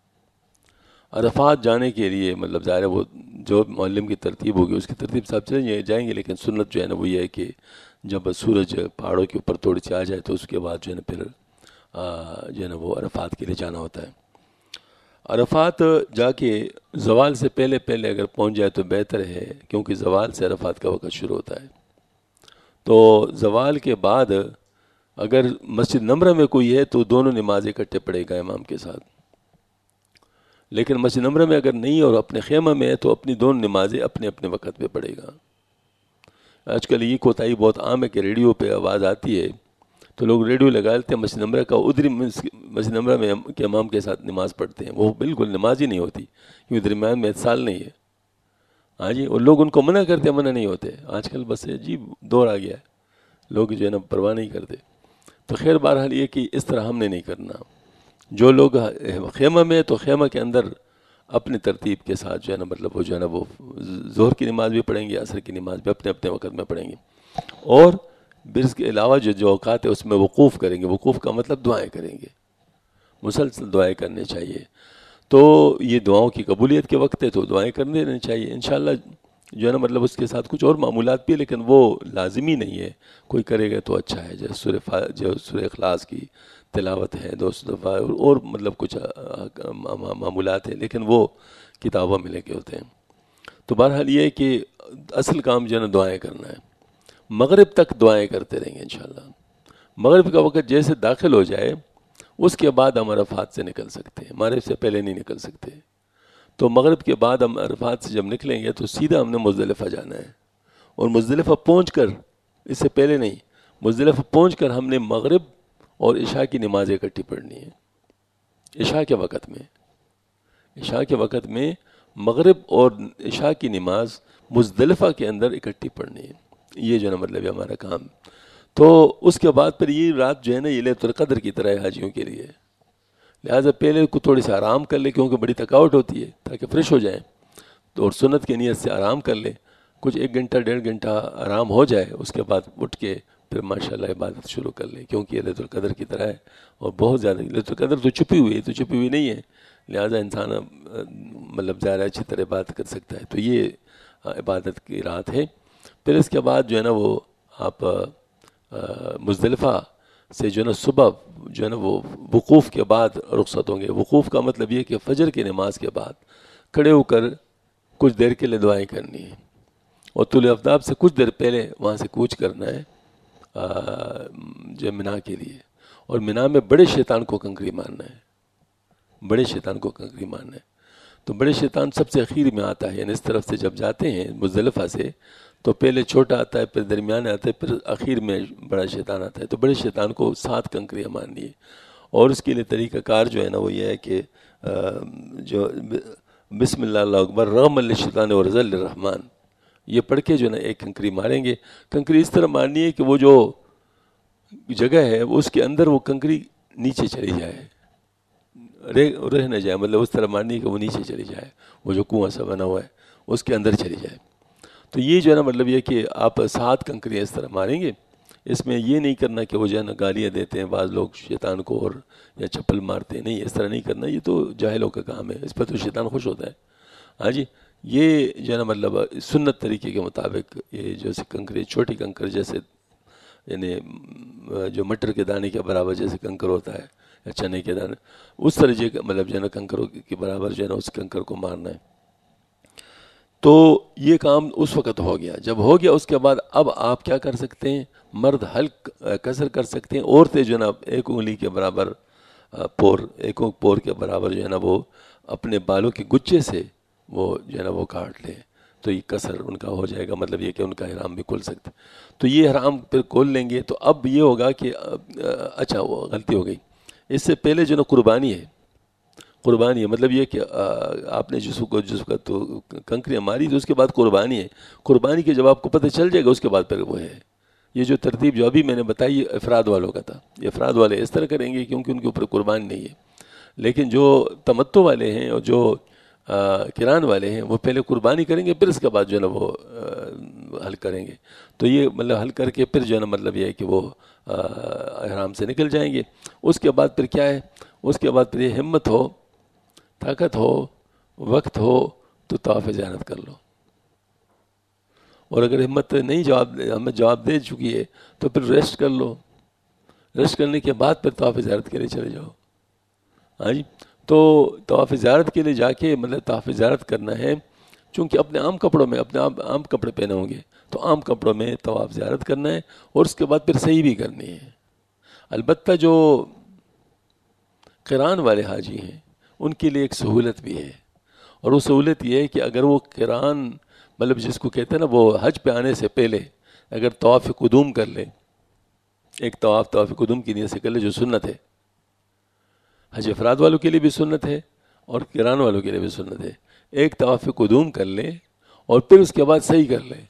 عرفات جانے کے لیے مطلب ظاہر ہے وہ جو معلم کی ترتیب ہوگی اس کی ترتیب سے آپ چلے جائیں گے، لیکن سنت جو ہے نا وہ یہ ہے کہ جب سورج پہاڑوں کے اوپر تھوڑی سی آ جائے تو اس کے بعد جو ہے نا پھر جو ہے نا وہ عرفات کے لیے جانا ہوتا ہے. عرفات جا کے زوال سے پہلے اگر پہنچ جائے تو بہتر ہے، کیونکہ زوال سے عرفات کا وقت شروع ہوتا ہے. تو زوال کے بعد اگر مسجد نمرہ میں کوئی ہے تو دونوں نماز اکٹھے پڑھے گا امام کے ساتھ. لیکن مسجد نمرہ میں اگر نہیں اور اپنے خیمہ میں ہے تو اپنی دونوں نمازیں اپنے اپنے وقت پہ پڑھے گا. آج کل یہ کوتاہی بہت عام ہے کہ ریڈیو پہ آواز آتی ہے تو لوگ ریڈیو لگا لیتے ہیں، مسجد نمرہ کا ادھری مسجد نمرہ میں کے امام کے ساتھ نماز پڑھتے ہیں. وہ بالکل نماز ہی نہیں ہوتی کیونکہ درمیان میں اتصال نہیں ہے. ہاں جی. اور لوگ ان کو منع کرتے ہیں، منع نہیں ہوتے. آج کل بس عجیب دور آ گیا ہے، لوگ جو ہے نا پرواہ نہیں کرتے. تو خیر بہرحال یہ کہ اس طرح ہم نے نہیں کرنا. جو لوگ خیمہ میں تو خیمہ کے اندر اپنی ترتیب کے ساتھ جو ہے نا مطلب وہ جو ہے نا وہ ظہر کی نماز بھی پڑھیں گے، عصر کی نماز بھی اپنے اپنے وقت میں پڑھیں گے، اور پھر اس کے علاوہ جو اوقات ہے اس میں وقوف کریں گے. وقوف کا مطلب دعائیں کریں گے، مسلسل دعائیں کرنے چاہیے. تو یہ دعاؤں کی قبولیت کے وقت ہے تو دعائیں کرنے رہنے چاہیے. انشاءاللہ جو ہے نا مطلب اس کے ساتھ کچھ اور معمولات بھی ہے، لیکن وہ لازمی نہیں ہے. کوئی کرے گا تو اچھا ہے. جیسے سورہ اخلاص کی تلاوت ہے 200 دفعہ، اور مطلب کچھ معمولات ہیں، لیکن وہ کتابوں میں لے کے ہوتے ہیں. تو بہرحال یہ ہے کہ اصل کام جو ہے نا دعائیں کرنا ہے. مغرب تک دعائیں کرتے رہیں گے انشاءاللہ. مغرب کا وقت جیسے داخل ہو جائے اس کے بعد ہم عرفات سے نکل سکتے ہیں، مغرب سے پہلے نہیں نکل سکتے. تو مغرب کے بعد ہم عرفات سے جب نکلیں گے تو سیدھا ہم نے مزدلفہ جانا ہے، اور مزدلفہ پہنچ کر، اس سے پہلے نہیں، مزدلفہ پہنچ کر ہم نے مغرب اور عشاء کی نمازیں اکٹھی پڑھنی ہے. عشاء کے وقت میں مغرب اور عشاء کی نماز مزدلفہ کے اندر اکٹھی پڑھنی ہے. یہ جو ہے نا مطلب ہے ہمارا کام. تو اس کے بعد پھر یہ رات جو ہے نا یہ لیلۃ القدر کی طرح ہے حاجیوں کے لیے. لہٰذا پہلے کو تھوڑی سی آرام کر لے، کیونکہ بڑی تھکاوٹ ہوتی ہے، تاکہ فریش ہو جائیں. تو اور سنت کی نیت سے آرام کر لے، کچھ 1 گھنٹہ 1.5 گھنٹہ آرام ہو جائے، اس کے بعد اٹھ کے پھر ماشاءاللہ عبادت شروع کر لے، کیونکہ یہ لیلۃ القدر کی طرح ہے. اور بہت زیادہ لیلۃ القدر تو چھپی ہوئی ہے، تو چھپی ہوئی نہیں ہے. لہٰذا انسان مطلب زیادہ اچھی طرح عبادت کر سکتا ہے. تو یہ عبادت کی رات ہے. پھر اس کے بعد جو ہے نا وہ آپ مزدلفہ سے جو ہے نا صبح جو ہے نا وہ وقوف کے بعد رخصت ہوں گے. وقوف کا مطلب یہ کہ فجر کی نماز کے بعد کھڑے ہو کر کچھ دیر کے لیے دعائیں کرنی ہے، اور طلوع آفتاب سے کچھ دیر پہلے وہاں سے کوچ کرنا ہے جو منا کے لیے. اور منا میں بڑے شیطان کو کنکری مارنا ہے، بڑے شیطان کو کنکری مارنا ہے. تو بڑے شیطان سب سے اخیر میں آتا ہے، یعنی اس طرف سے جب جاتے ہیں مزدلفہ سے تو پہلے چھوٹا آتا ہے، پھر درمیان آتا ہے، پھر آخر میں بڑا شیطان آتا ہے. تو بڑے شیطان کو 7 کنکریاں مارنی ہے. اور اس کے لیے طریقہ کار جو ہے نا وہ یہ ہے کہ جو بسم اللہ اللہ اکبر رغم للشیطان ورزل للرحمن، یہ پڑھ کے جو ہے نا ایک کنکری ماریں گے. کنکری اس طرح مارنی ہے کہ وہ جو جگہ ہے اس کے اندر وہ کنکری نیچے چلی جائے، رہ نہ جائے. مطلب اس طرح مارنی ہے کہ وہ نیچے چلی جائے، وہ جو کنواں سا بنا ہوا ہے اس کے اندر چلی جائے. تو یہ جو ہے نا مطلب یہ کہ آپ 7 کنکریاں اس طرح ماریں گے. اس میں یہ نہیں کرنا کہ وہ جو ہے نا گالیاں دیتے ہیں بعض لوگ شیطان کو اور یا چپل مارتے ہیں، نہیں، اس طرح نہیں کرنا. یہ تو جاہلوں کا کام ہے، اس پر تو شیطان خوش ہوتا ہے. ہاں جی، یہ جو ہے نا مطلب سنت طریقے کے مطابق یہ جیسے کنکری، چھوٹی کنکر جیسے یعنی جو مٹر کے دانے کے برابر جیسے کنکر ہوتا ہے یا چنے کے دانے، اس طرح مطلب جو ہے نا کنکروں کے برابر جو ہے نا اس کنکر کو مارنا ہے. تو یہ کام اس وقت ہو گیا. جب ہو گیا اس کے بعد اب آپ کیا کر سکتے ہیں؟ مرد حلق کسر کر سکتے ہیں. عورتیں جو ہے نا 1 انگلی کے برابر ایک پور کے برابر جو ہے نا وہ اپنے بالوں کے گچے سے وہ جو ہے نا وہ کاٹ لیں، تو یہ کسر ان کا ہو جائے گا. مطلب یہ کہ ان کا احرام بھی کھل سکتا. تو یہ احرام پھر کھول لیں گے. تو اب یہ ہوگا کہ اچھا وہ غلطی ہو گئی، اس سے پہلے جو ہے نا قربانی ہے. قربانی ہے مطلب یہ کہ آپ نے جس کا تو کنکریاں ماری تو اس کے بعد قربانی ہے. قربانی کے جب آپ کو پتہ چل جائے گا اس کے بعد پھر وہ ہے. یہ جو ترتیب جو ابھی میں نے بتائی یہ افراد والوں کا تھا. یہ افراد والے اس طرح کریں گے کیونکہ ان کے اوپر قربانی نہیں ہے. لیکن جو تمتع والے ہیں اور جو کران والے ہیں وہ پہلے قربانی کریں گے، پھر اس کے بعد جو ہے نا وہ حل کریں گے. تو یہ مطلب حل کر کے پھر جو ہے نا مطلب یہ ہے کہ وہ احرام سے نکل جائیں گے. اس کے بعد پھر کیا ہے؟ اس کے بعد پھر یہ ہمت ہو، طاقت ہو، وقت ہو تو طواف زیارت کر لو. اور اگر ہمت نہیں ہمیں جواب دے چکی ہے تو پھر ریسٹ کر لو. ریسٹ کرنے کے بعد پھر طواف زیارت کے لیے چلے جاؤ. ہاں جی، تو طواف زیارت کے لیے جا کے مطلب طواف زیارت کرنا ہے. چونکہ اپنے عام کپڑوں میں عام کپڑے پہنے ہوں گے تو عام کپڑوں میں طواف زیارت کرنا ہے، اور اس کے بعد پھر صحیح بھی کرنی ہے. البتہ جو قران والے حاجی ہیں ان کے لیے ایک سہولت بھی ہے، اور وہ سہولت یہ ہے کہ اگر وہ قران مطلب جس کو کہتے ہیں نا وہ حج پہ آنے سے پہلے اگر طواف قدوم کر لے، ایک طواف قدوم کی نیت سے کر لے جو سنت ہے. حج افراد والوں کے لیے بھی سنت ہے اور قران والوں کے لیے بھی سنت ہے. ایک طواف قدوم کر لے اور پھر اس کے بعد صحیح کر لے.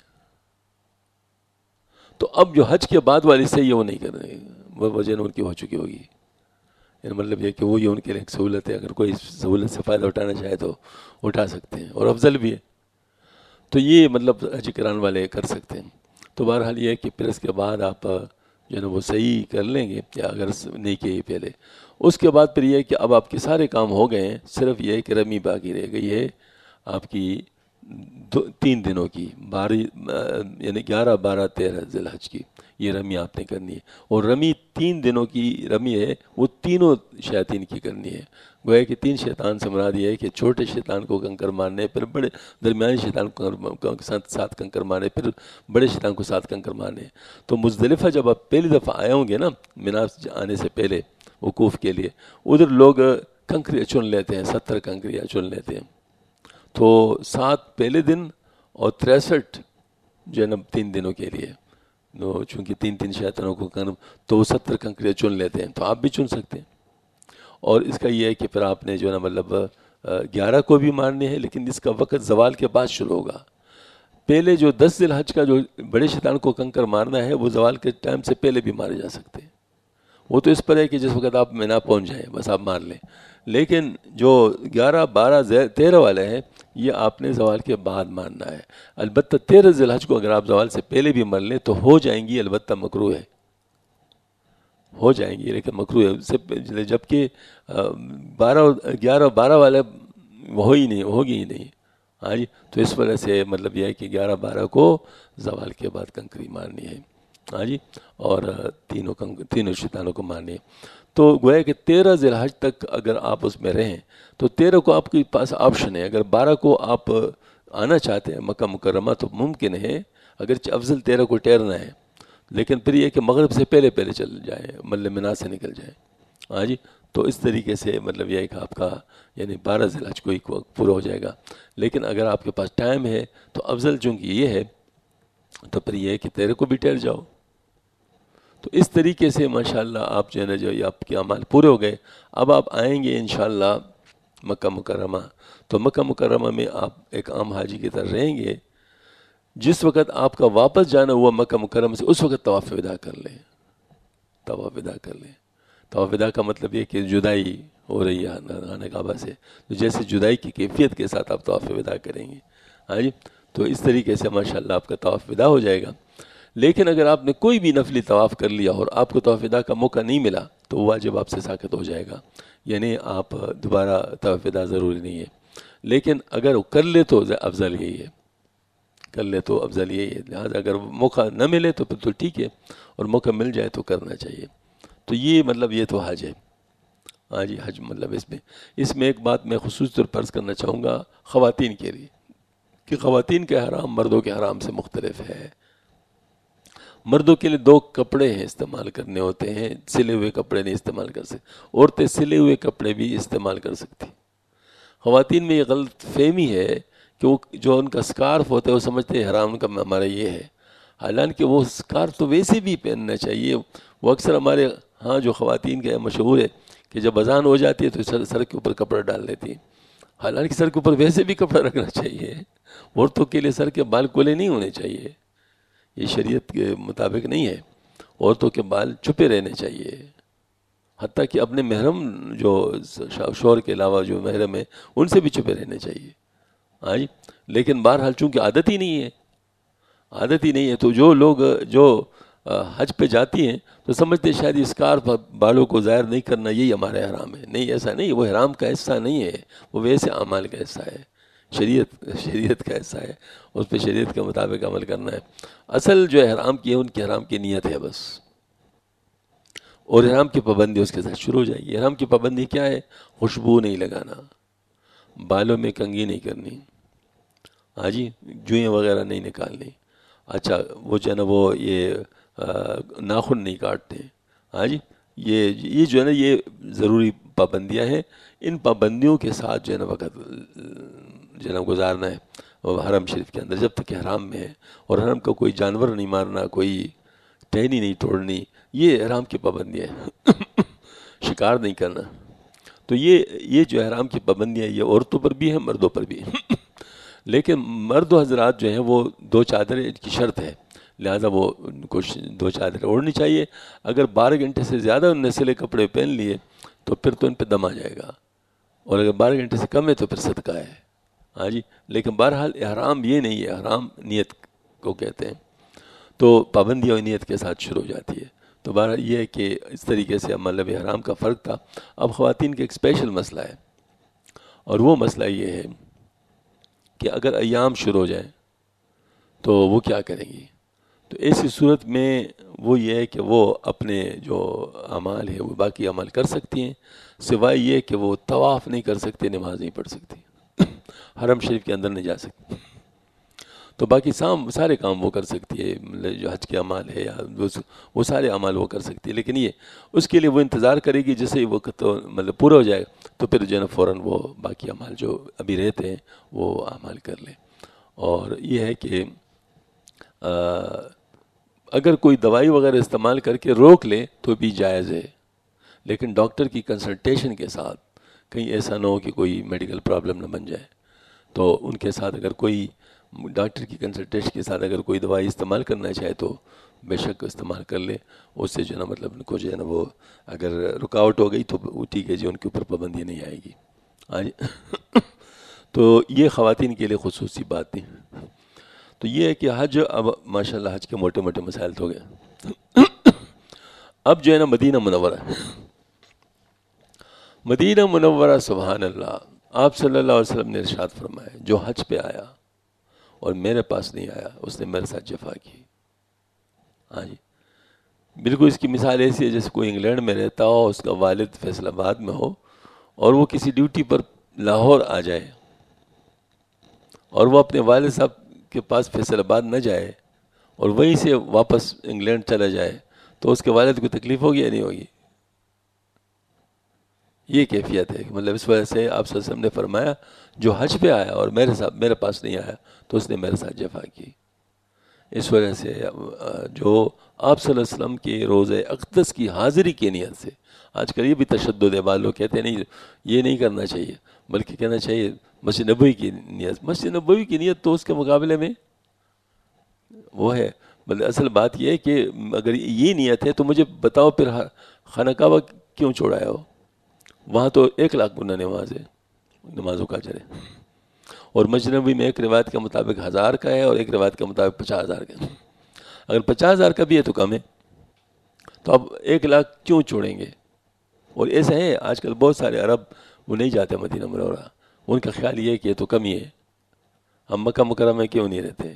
تو اب جو حج کے بعد والی صحیح ہے وہ نہیں کر رہے، وہ وجہ ان کی ہو چکی ہوگی. یعنی مطلب یہ کہ وہ یہ ان کے لیے ایک سہولت ہے، اگر کوئی سہولت سے فائدہ اٹھانا چاہے تو اٹھا سکتے ہیں، اور افضل بھی ہے. تو یہ مطلب حج کرانے والے کر سکتے ہیں. تو بہرحال یہ ہے کہ پھر اس کے بعد آپ جو ہے نا وہ صحیح کر لیں گے، یا اگر نہیں کیے پہلے، اس کے بعد پھر یہ ہے کہ اب آپ کے سارے کام ہو گئے ہیں، صرف یہ ہے کہ رمی باقی رہ گئی ہے آپ کی 3 دنوں کی، یعنی 11 12 13 ذی الحج کی. یہ رمی آپ نے کرنی ہے، اور رمی 3 دنوں کی رمی ہے، وہ تینوں شیاطین کی کرنی ہے. گویا کہ 3 شیطان سے مراد یہ ہے کہ چھوٹے شیطان کو کنکر مارنے، پھر بڑے درمیانی شیطان کو ساتھ کنکر مارنے، پھر بڑے شیطان کو 7 کنکر مارنے. تو مزدلفہ جب آپ پہلی دفعہ آئے ہوں گے نا، مینا آنے سے پہلے وقوف کے لیے، ادھر لوگ کنکریاں چن لیتے ہیں، 70 کنکریاں چن لیتے ہیں. تو 7 پہلے دن اور 63 جو ہے نا 3 دنوں کے لیے، چونکہ 3 شیطانوں کو تو وہ 70 کنکریاں چن لیتے ہیں. تو آپ بھی چن سکتے ہیں. اور اس کا یہ ہے کہ پھر آپ نے جو ہے نا مطلب 11 کو بھی مارنے ہیں، لیکن اس کا وقت زوال کے بعد شروع ہوگا. پہلے جو 10 ذی الحج کا جو بڑے شیطان کو کنکر مارنا ہے، وہ زوال کے ٹائم سے پہلے بھی مارے جا سکتے ہیں. وہ تو اس پر ہے کہ جس وقت آپ مینا پہنچ جائیں بس آپ مار لیں. لیکن جو 11 12 13 والے ہیں، یہ آپ نے زوال کے بعد مارنا ہے. البتہ 13 ذی الحج کو اگر آپ زوال سے پہلے بھی مار لیں تو ہو جائیں گی، البتہ مکروہ ہے، ہو جائیں گی لیکن مکروہ ہے. جبکہ 11 12 والے ہوگی ہی نہیں. ہاں جی. تو اس وجہ سے مطلب یہ ہے کہ 11 12 کو زوال کے بعد کنکری مارنی ہے. ہاں جی. اور تینوں شیطانوں کو مارنی ہے. تو گویا کہ 13 ذی الحج تک اگر آپ اس میں رہیں تو 13 کو آپ کے پاس آپشن ہے. اگر 12 کو آپ آنا چاہتے ہیں مکہ مکرمہ تو ممکن ہے، اگرچہ افضل 13 کو ٹھہرنا ہے، لیکن پھر یہ کہ مغرب سے پہلے چل جائیں، مطلب مینا سے نکل جائیں. ہاں جی. تو اس طریقے سے مطلب یہ ہے کہ آپ کا یعنی 12 ذی الحج کو ہی پورا ہو جائے گا. لیکن اگر آپ کے پاس ٹائم ہے تو افضل چونکہ یہ ہے تو پھر یہ ہے کہ 13 کو بھی ٹھہر جاؤ. تو اس طریقے سے ماشاءاللہ آپ جو ہے نا جو آپ کے اعمال پورے ہو گئے. اب آپ آئیں گے انشاءاللہ مکہ مکرمہ. تو مکہ مکرمہ میں آپ ایک عام حاجی کی طرح رہیں گے. جس وقت آپ کا واپس جانا ہوا مکہ مکرمہ سے، اس وقت طواف وداع کر لیں. طواف وداع کر لیں. طواف وداع کا مطلب یہ کہ جدائی ہو رہی ہے خانہ کعبہ سے، تو جیسے جدائی کی کیفیت کے ساتھ آپ طواف وداع کریں گے. ہاں جی. تو اس طریقے سے ماشاءاللہ آپ کا طواف وداع ہو جائے گا. لیکن اگر آپ نے کوئی بھی نفلی طواف کر لیا اور آپ کو طواف وداع کا موقع نہیں ملا تو واجب آپ سے ساقط ہو جائے گا. یعنی آپ دوبارہ طواف وداع ضروری نہیں ہے. لیکن اگر کر لے تو افضل یہی ہے، کر لے تو افضل یہی ہے. لہٰذا اگر موقع نہ ملے تو پھر تو ٹھیک ہے، اور موقع مل جائے تو کرنا چاہیے. تو یہ مطلب یہ تو حج ہے. ہاں جی. حج مطلب اس میں ایک بات میں خصوصی طور پر عرض کرنا چاہوں گا خواتین کے لیے، کہ خواتین کے حرام مردوں کے حرام سے مختلف ہے. مردوں کے لیے 2 کپڑے ہیں استعمال کرنے ہوتے ہیں، سلے ہوئے کپڑے نہیں استعمال کر سکتے. عورتیں سلے ہوئے کپڑے بھی استعمال کر سکتی. خواتین میں یہ غلط فہمی ہے کہ وہ جو ان کا سکارف ہوتا ہے وہ سمجھتے ہیں حرام کا ہمارا یہ ہے، حالانکہ وہ سکارف تو ویسے بھی پہننا چاہیے. وہ اکثر ہمارے ہاں جو خواتین کا مشہور ہے کہ جب اذان ہو جاتی ہے تو سر کے اوپر کپڑا ڈال لیتی ہیں، حالانکہ سر کے اوپر ویسے بھی کپڑا رکھنا چاہیے. عورتوں کے لیے سر کے بال کھلے نہیں ہونے چاہیے، یہ شریعت کے مطابق نہیں ہے. عورتوں کے بال چھپے رہنے چاہیے، حتیٰ کہ اپنے محرم جو شوہر کے علاوہ جو محرم ہے ان سے بھی چھپے رہنے چاہیے. ہاں جی. لیکن بہرحال چونکہ عادت ہی نہیں ہے تو جو لوگ جو حج پہ جاتی ہیں تو سمجھتے شاید اس اسکارف بالوں کو ظاہر نہیں کرنا یہی ہمارے حرام ہے. نہیں، ایسا نہیں. وہ حرام کا حصہ نہیں ہے، وہ ویسے اعمال کا حصہ ہے، شریعت کا حصہ ہے. اس پہ شریعت کے مطابق عمل کرنا ہے. اصل جو حرام کی ہے ان کی حرام کی نیت ہے بس، اور حرام کی پابندی اس کے ساتھ شروع ہو جائے گی. حرام کی پابندی کیا ہے؟ خوشبو نہیں لگانا، بالوں میں کنگھی نہیں کرنی، ہاں جی، جوئیں وغیرہ نہیں نکالنی. اچھا وہ جو ہے نا وہ یہ ناخن نہیں کاٹتے. ہاں جی. یہ جو ہے نا یہ ضروری پابندیاں ہیں. ان پابندیوں کے ساتھ جو ہے نا وقت جو ہے نا گزارنا ہے وہ حرم شریف کے اندر جب تک کہ حرام میں ہے. اور حرم کا کوئی جانور نہیں مارنا، کوئی ٹہنی نہیں توڑنی، یہ حرام کی پابندیاں ہیں. شکار نہیں کرنا. تو یہ جو حرام کی پابندیاں یہ عورتوں پر بھی ہیں مردوں پر بھی ہیں. لیکن مرد و حضرات جو ہیں وہ 2 چادریں کی شرط ہے، لہذا وہ ان کو 2 چادریں اوڑھنی چاہیے. اگر 12 گھنٹے سے زیادہ انہوں نے سلے کپڑے پہن لیے تو پھر تو ان پہ دم آ جائے گا، اور اگر 12 گھنٹے سے کم ہے تو پھر صدقہ ہے. ہاں جی. لیکن بہرحال احرام یہ نہیں ہے، احرام نیت کو کہتے ہیں، تو پابندی اور نیت کے ساتھ شروع ہو جاتی ہے. تو بہرحال یہ ہے کہ اس طریقے سے مطلب احرام کا فرق تھا. اب خواتین کا ایک اسپیشل مسئلہ ہے، اور وہ مسئلہ یہ ہے کہ اگر ایام شروع ہو جائیں تو وہ کیا کریں گی. تو ایسی صورت میں وہ یہ ہے کہ وہ اپنے جو اعمال ہے وہ باقی عمل کر سکتی ہیں، سوائے یہ کہ وہ طواف نہیں کر سکتے، نماز نہیں پڑھ سکتی، حرم شریف کے اندر نہیں جا سکتی. تو باقی سارے کام وہ کر سکتی ہے، مطلب جو حج کے اعمال ہے یا وہ سارے اعمال وہ کر سکتی ہے. لیکن یہ اس کے لیے وہ انتظار کرے گی، جیسے ہی وقت تو مطلب پورا ہو جائے تو پھر جو ہے نا فوراً وہ باقی اعمال جو ابھی رہتے ہیں وہ اعمال کر لیں. اور یہ ہے کہ اگر کوئی دوائی وغیرہ استعمال کر کے روک لے تو بھی جائز ہے، لیکن ڈاکٹر کی کنسلٹیشن کے ساتھ، کہیں ایسا نہ ہو کہ کوئی میڈیکل پرابلم نہ بن جائے. تو ان کے ساتھ اگر کوئی ڈاکٹر کی کنسلٹیشن کے ساتھ اگر کوئی دوائی استعمال کرنا چاہے تو بے شک استعمال کر لے. اس سے جو ہے نا مطلب ان کو جو ہے نا وہ اگر رکاوٹ ہو گئی تو وہ ٹھیک ہے جی، ان کے اوپر پابندی نہیں آئے گی. ہاں جی. تو یہ خواتین کے لیے خصوصی بات تھی. تو یہ ہے کہ حج، اب ماشاءاللہ حج کے موٹے موٹے مسائل تو ہو گئے. اب جو ہے نا مدینہ منورہ، مدینہ منورہ سبحان اللہ، آپ صلی اللہ علیہ وسلم نے ارشاد فرمایا جو حج پہ آیا اور میرے پاس نہیں آیا اس نے میرے ساتھ جفا کی. ہاں جی. بالکل اس کی مثال ایسی ہے جیسے کوئی انگلینڈ میں رہتا ہو، اس کا والد فیصل آباد میں ہو، اور وہ کسی ڈیوٹی پر لاہور آ جائے اور وہ اپنے والد صاحب کے پاس فیصل آباد نہ جائے اور وہیں سے واپس انگلینڈ چلا جائے، تو اس کے والد کو تکلیف ہوگی یا نہیں ہوگی؟ یہ کیفیت ہے کہ مطلب اس وجہ سے آپ صلی اللہ علیہ وسلم نے فرمایا جو حج پہ آیا اور میرے پاس نہیں آیا تو اس نے میرے ساتھ جفا کی. اس وجہ سے جو آپ صلی اللہ علیہ وسلم کے روزہ اقدس کی حاضری کی نیت سے، آج کل یہ بھی تشدد ہے، بعض لوگ کہتے ہیں نہیں یہ نہیں کرنا چاہیے، بلکہ کہنا چاہیے مسجد نبوی کی نیت. مسجد نبوی کی نیت تو اس کے مقابلے میں وہ ہے. مطلب اصل بات یہ ہے کہ اگر یہ نیت ہے تو مجھے بتاؤ پھر خانہ کعبہ کیوں چھوڑایا ہو؟ وہاں تو 1,00,000 گنا نماز ہے، نمازوں کا اجر ہے. اور مسجد نبوی میں ایک روایت کے مطابق 1,000 کا ہے اور ایک روایت کے مطابق 50,000 کا ہے. اگر 50,000 کا بھی ہے تو کم ہے، تو اب 1,00,000 کیوں چھوڑیں گے؟ اور ایسا ہے آج کل بہت سارے عرب وہ نہیں جاتے مدینہ منورہ، ان کا خیال یہ ہے کہ یہ تو کم ہی ہے، ہم مکہ مکرمہ میں کیوں نہیں رہتے؟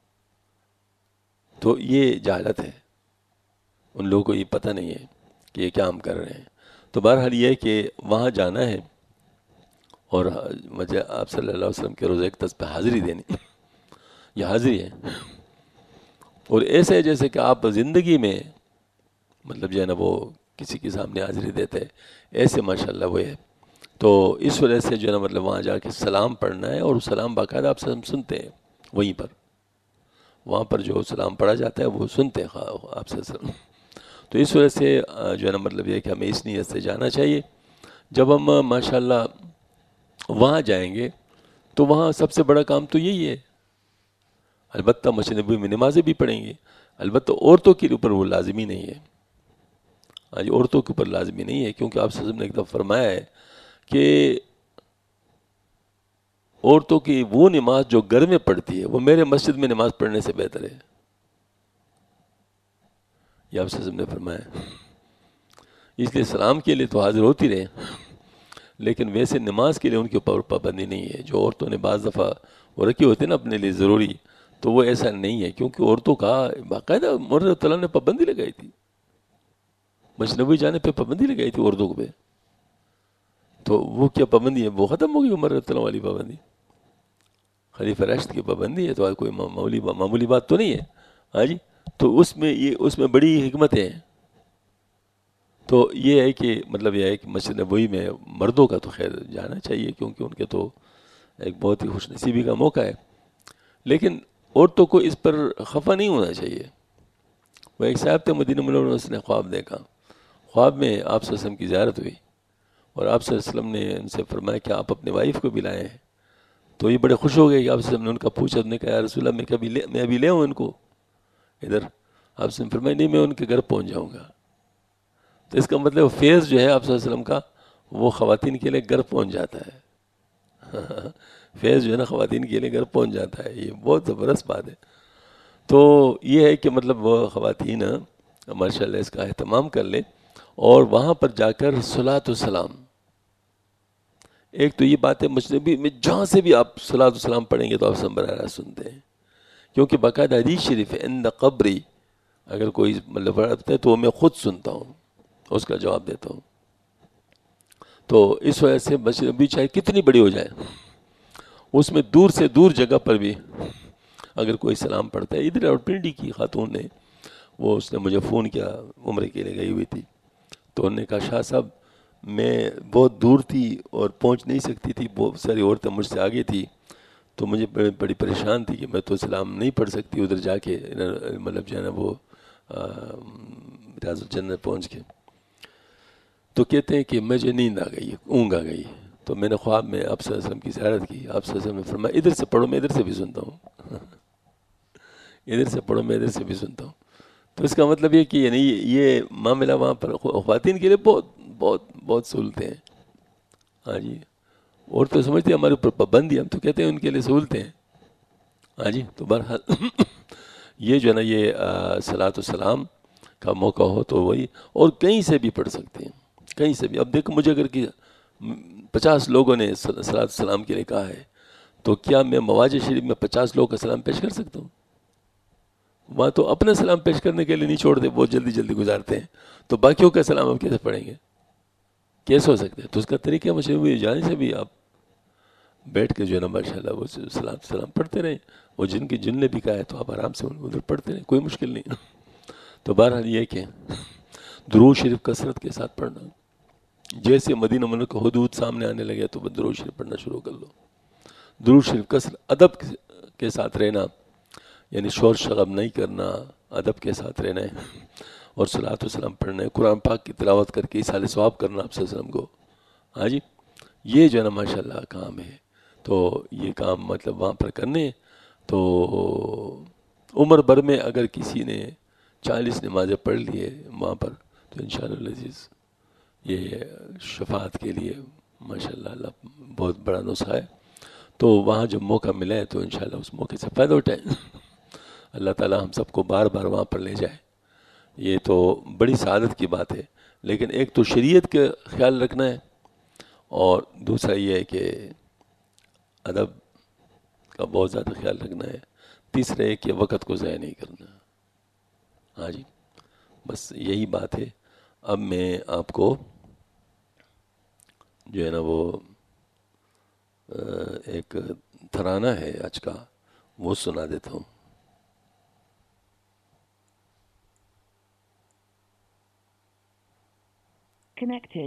تو یہ جہالت ہے، ان لوگوں کو یہ پتہ نہیں ہے کہ یہ کیا ہم کر رہے ہیں. تو بہرحال یہ ہے کہ وہاں جانا ہے اور مجھے آپ صلی اللہ علیہ وسلم کے روزہ اقدس پہ حاضری دینی، یہ حاضری ہے. اور ایسے جیسے کہ آپ زندگی میں مطلب جو ہے نا وہ کسی کے سامنے حاضری دیتے ہیں، ایسے ماشاءاللہ وہ ہے. تو اس وجہ سے جو ہے نا مطلب وہاں جا کے سلام پڑھنا ہے، اور سلام باقاعدہ آپ سے ہم سنتے ہیں وہیں پر، وہاں پر جو سلام پڑھا جاتا ہے وہ سنتے ہیں آپ سے سلام. تو اس وجہ سے جو ہے نا مطلب یہ کہ ہمیں اس نیت سے جانا چاہیے. جب ہم ماشاءاللہ وہاں جائیں گے تو وہاں سب سے بڑا کام تو یہی ہے. البتہ مسجد نبوی میں نمازیں بھی پڑھیں گے، البتہ عورتوں کے اوپر وہ لازمی نہیں ہے. آج عورتوں کے اوپر لازمی نہیں ہے، کیونکہ آپ صلی اللہ علیہ وسلم نے ایک دفعہ فرمایا ہے کہ عورتوں کی وہ نماز جو گھر میں پڑھتی ہے وہ میرے مسجد میں نماز پڑھنے سے بہتر ہے. یہ آپ صلی اللہ علیہ وسلم نے فرمایا. اس لیے سلام کے لیے تو حاضر ہوتی رہے، لیکن ویسے نماز کے لیے ان کے اوپر پابندی نہیں ہے. جو عورتوں نے بعض دفعہ وہ رکھی ہوتی ہے نا اپنے لیے ضروری، تو وہ ایسا نہیں ہے، کیونکہ عورتوں کا باقاعدہ مرد تعالیٰ نے پابندی لگائی تھی، مسجد نبوی جانے پہ پابندی لگائی تھی عورتوں کو پہ. تو وہ کیا پابندی ہے؟ وہ ختم ہو گئی عمر رضی اللہ والی پابندی، خلیفہ راشد کی پابندی ہے. تو کوئی معمولی بات تو نہیں ہے. ہاں جی. تو اس میں بڑی حکمتیں ہیں. تو یہ ہے کہ مطلب یہ ہے کہ مسجد نبوی میں مردوں کا تو خیر جانا چاہیے، کیونکہ ان کے تو ایک بہت ہی خوش نصیبی کا موقع ہے. لیکن عورتوں کو اس پر خفا نہیں ہونا چاہیے. وہ ایک صاحب تھے مدینہ منورہ میں، اس نے خواب دیکھا، خواب میں آپ صلی اللہ علیہ وسلم کی زیارت ہوئی اور آپ صلی اللہ علیہ وسلم نے ان سے فرمایا کہ آپ اپنے وائف کو بھی لائیں ہیں. تو یہ بڑے خوش ہو گئے کہ آپ صلی اللہ علیہ وسلم نے ان کا پوچھا، نے کہا یا رسول اللہ میں ابھی لے آؤں ان کو ادھر؟ آپ سے فرمایا نہیں، میں ان کے گھر پہنچ جاؤں گا. تو اس کا مطلب فیض جو ہے آپ صلی اللہ علیہ وسلم کا وہ خواتین کے لیے گھر پہنچ جاتا ہے فیض جو ہے نا خواتین کے لیے گھر پہنچ جاتا ہے. یہ بہت زبردست بات ہے. تو یہ ہے کہ مطلب وہ خواتین ماشاء اللہ اس کا اہتمام کر لیں اور وہاں پر جا کر صلاۃ و سلام. ایک تو یہ بات ہے مجنبی میں جہاں سے بھی آپ صلاۃ و سلام پڑھیں گے تو آپ سب براہ راست سنتے ہیں, کیونکہ باقاعدہ حدیث شریف ہے عند قبری اگر کوئی مطلب پڑھتا ہے تو میں خود سنتا ہوں, اس کا جواب دیتا ہوں. تو اس وجہ سے مجنبی چاہے کتنی بڑی ہو جائے اس میں دور سے دور جگہ پر بھی اگر کوئی سلام پڑھتا ہے. ادھر راولپنڈی کی خاتون نے اس نے مجھے فون کیا, عمرے کے لیے گئی ہوئی تھی, تو انہوں نے کہا شاہ صاحب میں بہت دور تھی اور پہنچ نہیں سکتی تھی, بہت ساری عورتیں مجھ سے آگے تھی, تو مجھے بڑی پریشان تھی کہ میں تو سلام نہیں پڑھ سکتی ادھر جا کے مطلب جو ہے نا وہ ریاض الجنت پہنچ کے. تو کہتے ہیں کہ مجھے نیند آ گئی, اونگ آ گئی, تو میں نے خواب میں آپ صلی اللہ علیہ وسلم کی زیارت کی. آپ صلی اللہ علیہ وسلم نے فرمایا ادھر سے پڑھو میں ادھر سے بھی سنتا ہوں ادھر سے پڑھو میں ادھر سے بھی سنتا ہوں. تو اس کا مطلب یہ کہ یعنی یہ معاملہ وہاں پر خواتین کے لیے بہت بہت بہت سہولتیں ہیں. ہاں جی, اور تو سمجھتے ہیں ہمارے اوپر پابندی, ہم تو کہتے ہیں ان کے لیے سہولتیں ہیں. ہاں جی, تو بہرحال یہ جو ہے نا یہ صلاۃ و سلام کا موقع ہو تو وہی, اور کہیں سے بھی پڑھ سکتے ہیں, کہیں سے بھی. اب دیکھو مجھے اگر کہ 50 لوگوں نے صلاۃ و سلام کے لیے کہا ہے تو کیا میں مواج شریف میں 50 لوگوں کا سلام پیش کر سکتا ہوں؟ وہاں تو اپنا سلام پیش کرنے کے لیے نہیں چھوڑتے, بہت جلدی جلدی گزارتے ہیں, تو باقیوں کا سلام ہم کیسے پڑھیں گے, کیسے ہو سکتے ہیں؟ تو اس کا طریقہ مشہور جانے سے بھی آپ بیٹھ کے جو ہے نا ماشاء اللہ وہ سلام پڑھتے رہیں, وہ جن نے بھی کہا ہے تو آپ آرام سے ادھر پڑھتے رہیں, کوئی مشکل نہیں. تو بہرحال یہ کہ درود شریف کثرت کے ساتھ پڑھنا, جیسے مدینہ منورہ کا حدود سامنے آنے لگے تو درود شریف پڑھنا شروع کر لو. درود شریف کثرت, ادب کے ساتھ رہنا, یعنی شور شغب نہیں کرنا, ادب کے ساتھ رہنا ہے, اور صلاۃ و سلام پڑھنا ہے, قرآن پاک کی تلاوت کر کے اصال ثواب کرنا آپ صلی اللہ علیہ وسلم کو. ہاں جی, یہ جو ہے نا ماشاء اللہ کام ہے. تو یہ کام مطلب وہاں پر کرنے, تو عمر بھر میں اگر کسی نے 40 نمازیں پڑھ لی ہے وہاں پر تو انشاءاللہ العزیز یہ شفاعت کے لیے ماشاء اللہ اللہ بہت بڑا نسخہ ہے. تو وہاں جب موقع ملا ہے تو انشاءاللہ اس موقع سے فائدہ اٹھائیں. اللہ تعالی ہم سب کو بار بار وہاں پر لے جائے. یہ تو بڑی سعادت کی بات ہے, لیکن ایک تو شریعت کا خیال رکھنا ہے, اور دوسرا یہ ہے کہ ادب کا بہت زیادہ خیال رکھنا ہے, تیسرا ہے کہ وقت کو ضائع نہیں کرنا. ہاں جی, بس یہی بات ہے. اب میں آپ کو جو ہے نا وہ ایک ترانہ ہے آج کا, وہ سنا دیتا ہوں. Connected.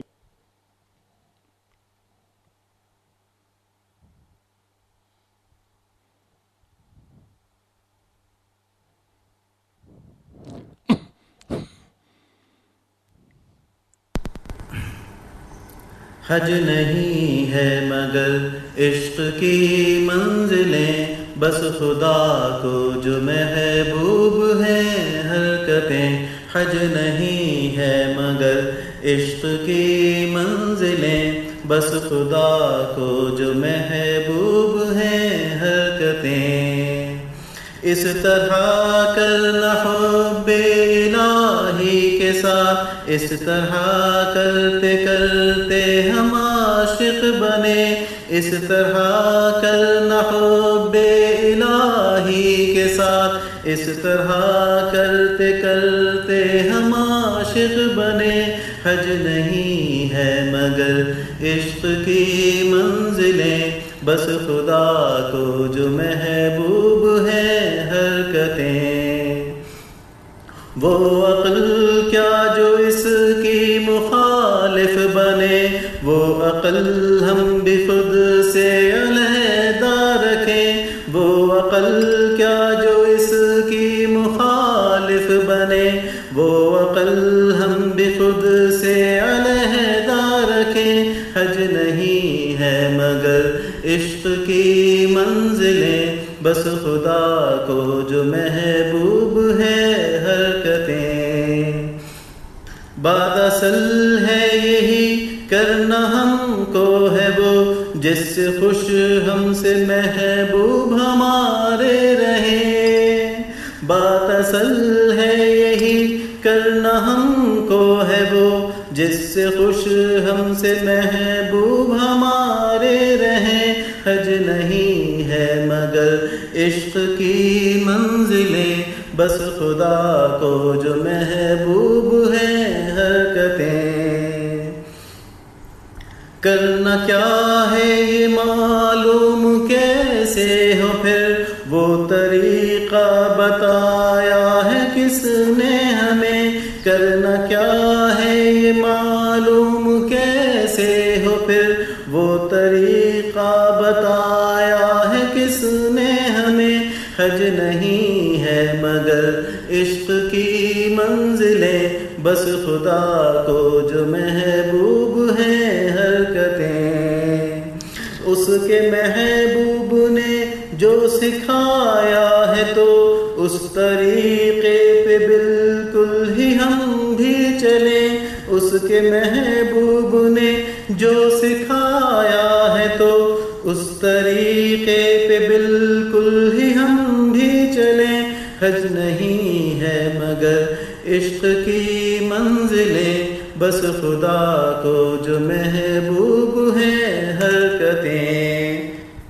حج نہیں ہے مگر عشق کی منزلیں, بس خدا کو جو محبوب ہیں حرکتیں. حج نہیں ہے مگر عشق کی منزلیں, بس خدا کو جو محبوب ہیں حرکتیں. اس طرح کرنا حب الہی کے ساتھ, اس طرح کرتے کرتے ہم عاشق بنے. اس طرح کرنا حب الہی کے ساتھ, اس طرح کرتے کرتے ہم عاشق بنے. حج نہیں ہے مگر عشق کی منزلیں, بس خدا کو جو محبوب ہے حرکتیں. وہ عقل کیا جو اس کی مخالف بنے, وہ عقل ہم بھی خود سے علیحدہ رکھیں. وہ عقل کیا جو اس کی مخالف بنے, وہ عقل ہم بھی خود سے علیحدہ رکھیں. حج نہیں ہے مگر عشق کی منزلیں, بس خدا کو جو محبوب ہے حرکتیں. بات اصل ہے یہی کرنا ہم کو ہے وہ جس سے خوش ہم سے محبوب ہمارے رہے. بات اصل ہے یہی کرنا ہم کو ہے وہ جس سے خوش ہم سے محبوب ہمارے رہیں. حج نہیں ہے مگر عشق کی منزلیں بس خدا کو جو محبوب ہیں حرکتیں. کرنا کیا ہے یہ معلوم کیسے ہو پھر وہ طریقہ بتایا ہے کس نے ہمیں. کرنا کیا ہے یہ معلوم کیسے ہو پھر وہ طریقہ بتایا ہے کس نے ہمیں. حج نہیں ہے مگر عشق کی منزلیں بس خدا کو جو محبوب ہیں حرکتیں. اس کے محبوب نے جو سکھایا ہے تو اس طریقے پہ بالکل ہی ہم بھی چلیں. اس کے محبوب نے جو سکھایا ہے تو اس طریقے پہ بالکل ہی ہم بھی چلیں. حج نہیں ہے مگر عشق کی منزلیں بس خدا کو جو محبوب ہیں حرکتیں.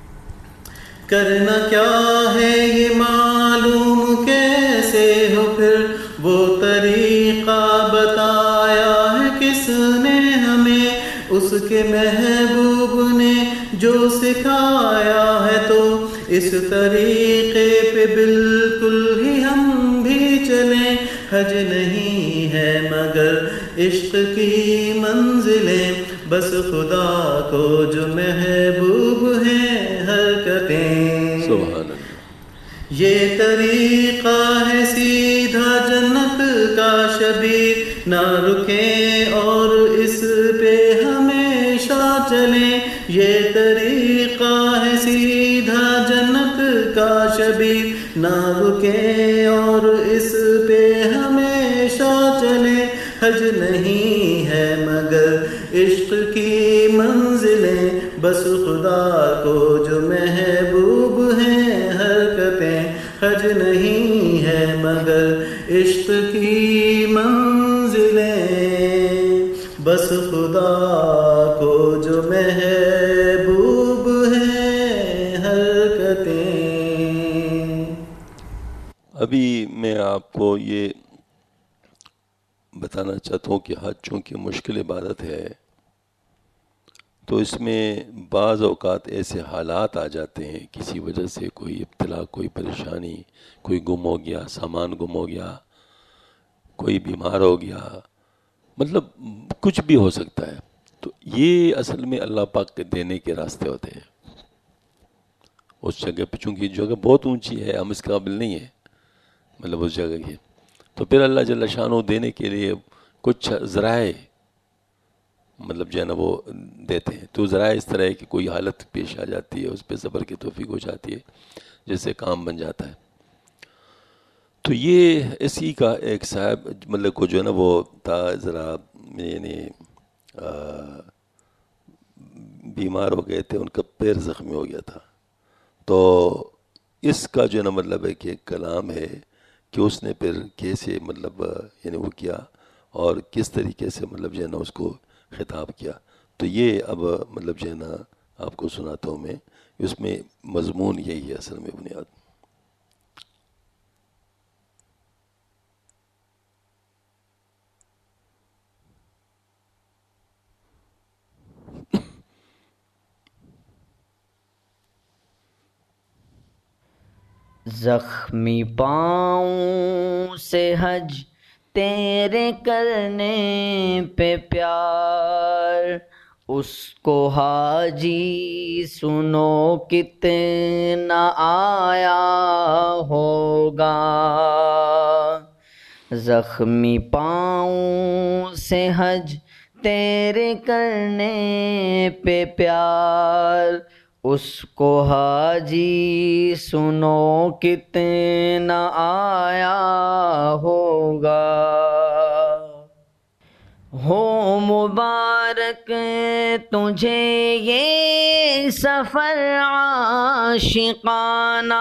کرنا کیا ہے یہ معلوم کیسے ہو پھر وہ طریقہ بتایا ہے کس نے ہمیں. اس کے محبوب نے جو سکھایا ہے تو اس طریقے پہ بالکل ہی ہم بھی چلیں. حج نہیں ہے مگر عشق کی منزلیں بس خدا کو جو محبوب ہیں حرکتیں. سبحان اللہ. یہ طریقہ ہے سیدھا جنت کا شبیر نہ رکیں اور اس پہ ہمیشہ چلیں. یہ طریقہ ہے سیدھا جنت کا شبیر نہ رکیں اور اس پہ ہمیشہ چلیں. حج نہیں ہے مگر عشق کی منزلیں بس خدا کو جو محبوب ہیں حرکتیں. حج نہیں ہے مگر عشق کی منزلیں بس خدا کو جو محبوب ہیں حرکتیں. ابھی میں آپ کو یہ بتانا چاہتا ہوں کہ حج چونکہ مشکل عبادت ہے تو اس میں بعض اوقات ایسے حالات آ جاتے ہیں کسی وجہ سے، کوئی ابتلا، کوئی پریشانی، کوئی گم ہو گیا، سامان گم ہو گیا، کوئی بیمار ہو گیا، مطلب کچھ بھی ہو سکتا ہے. تو یہ اصل میں اللہ پاک کے دینے کے راستے ہوتے ہیں. اس جگہ پہ چونکہ جگہ بہت اونچی ہے، ہم اس قابل نہیں ہیں مطلب اس جگہ کی، تو پھر اللہ جل شانہ دینے کے لیے کچھ ذرائع مطلب جو ہے نا وہ دیتے ہیں. تو ذرائع اس طرح ہے کہ کوئی حالت پیش آ جاتی ہے، اس پہ صبر کی توفیق ہو جاتی ہے، جس سے کام بن جاتا ہے. تو یہ اسی کا ایک صاحب مطلب کو جو ہے نا وہ تھا ذرا یعنی بیمار ہو گئے تھے، ان کا پیر زخمی ہو گیا تھا. تو اس کا جو ہے نا مطلب ہے کہ ایک کلام ہے کہ اس نے پھر کیسے مطلب یعنی وہ کیا اور کس طریقے سے مطلب جو ہے نا اس کو خطاب کیا. تو یہ اب مطلب جو ہے نا آپ کو سناتا ہوں میں. اس میں مضمون یہی ہے اصل میں بنیاد. زخمی پاؤں سے حج تیرے کرنے پہ پیار، اس کو حاجی سنو کتنا آیا ہوگا. زخمی پاؤں سے حج تیرے کرنے پہ پیار، اس کو حاجی سنو کتنا آیا ہوگا. مبارک تجھے یہ سفر عاشقانہ،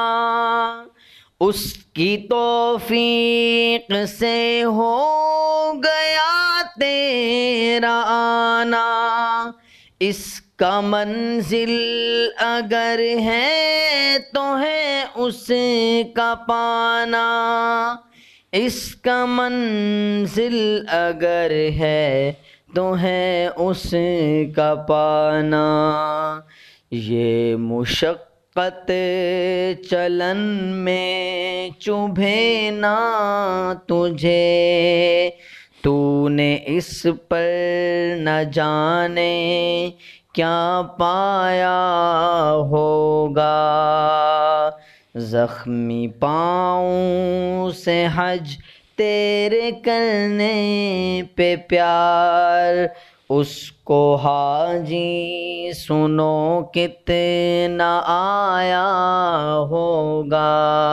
اس کی توفیق سے ہو گیا تیرا آنا، اس کا منزل اگر ہے تو ہے اس کا پانا، اس کا منزل اگر ہے تو ہے اس کا پانا، یہ مشقت چلن میں چبھے نہ تجھے، تو نے اس پر نہ جانے کیا پایا ہوگا، زخمی پاؤں سے حج تیرے کرنے پہ پیار، اس کو حاجی سنو کتنا آیا ہوگا،